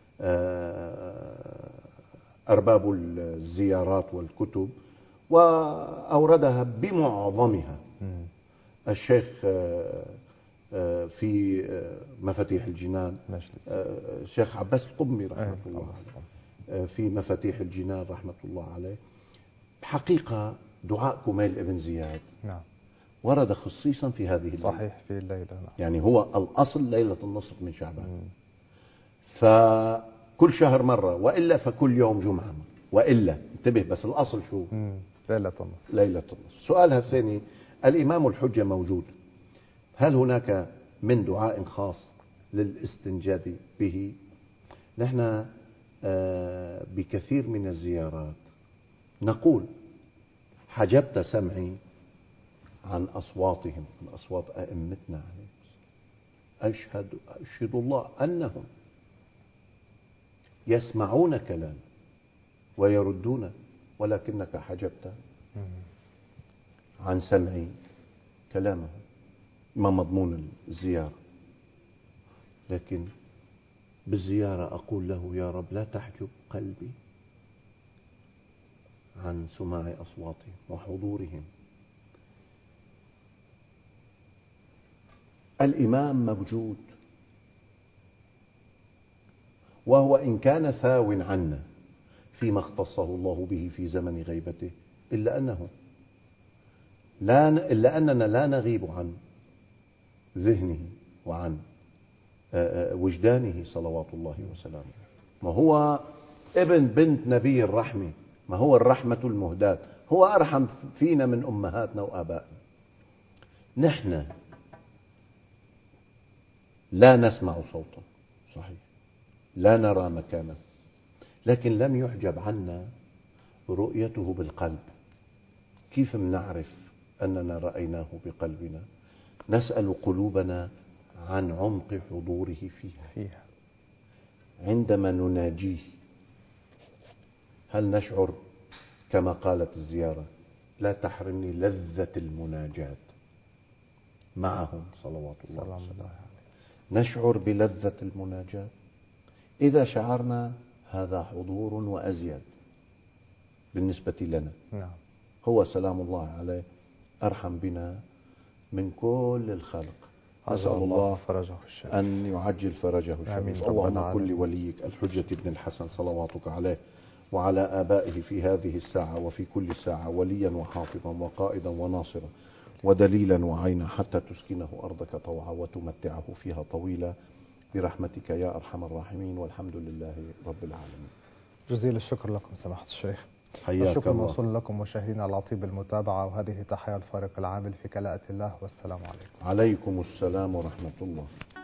أرباب الزيارات والكتب وأوردها بمعظمها. الشيخ في مفاتيح الجنان، الشيخ عباس القمي رحمة الله عليه في مفاتيح الجنان رحمة الله عليه. حقيقة دعاء كميل ابن زياد نعم ورد خصيصا في هذه الليلة. صحيح في الليلة نعم. يعني هو الأصل ليلة النصف من شعبان، فكل شهر مرة، وإلا فكل يوم جمعة، وإلا انتبه بس الأصل شو؟ مم. ليلة النصف. ليلة النصف. سؤالها الثاني، الإمام الحجة موجود، هل هناك من دعاء خاص للاستنجاد به؟ نحن بكثير من الزيارات نقول حجبت سمعي عن أصواتهم، عن أصوات أئمتنا عليهم. أشهد أشهد الله أنهم يسمعون كلام ويردون، ولكنك حجبت عن سمعي كلامهم. ما مضمون الزيارة؟ لكن بالزيارة أقول له يا رب لا تحجب قلبي عن سماع أصواتهم وحضورهم. الإمام موجود، وهو إن كان ثاو عنا فيما اختصه الله به في زمن غيبته، إلا أنه لا إلا أننا لا نغيب عن ذهنه وعن وجدانه صلوات الله وسلامه. ما هو ابن بنت نبي الرحمة، ما هو الرحمة المهداة، هو أرحم فينا من أمهاتنا وآبائنا. نحن لا نسمع صوتا صحيح، لا نرى مكانه، لكن لم يحجب عنا رؤيته بالقلب. كيف نعرف أننا رأيناه بقلبنا؟ نسأل قلوبنا عن عمق حضوره فيها. فيها عندما نناجيه هل نشعر كما قالت الزيارة لا تحرمني لذة المناجاة معهم صلوات الله وسلامه؟ نشعر بلذة المناجاة. إذا شعرنا هذا حضور وأزيد بالنسبة لنا. نعم. هو سلام الله عليه أرحم بنا من كل الخلق. نسأل الله فرجه الشريف أن يعجل فرجه الشريف. اللهم كن لوليك الحجة ابن الحسن صلواتك عليه وعلى آبائه في هذه الساعة وفي كل ساعة وليا وحافظا وقائدا وناصرا ودليلا وعينا حتى تسكنه أرضك طوعا وتمتعه فيها طويلا برحمتك يا أرحم الراحمين، والحمد لله رب العالمين. جزيل الشكر لكم سماحة الشيخ. حياك الشكر الله. موصول لكم مشاهدينا على طيب المتابعة، وهذه تحية الفريق العامل في كلاءة الله، والسلام عليكم. عليكم السلام ورحمة الله.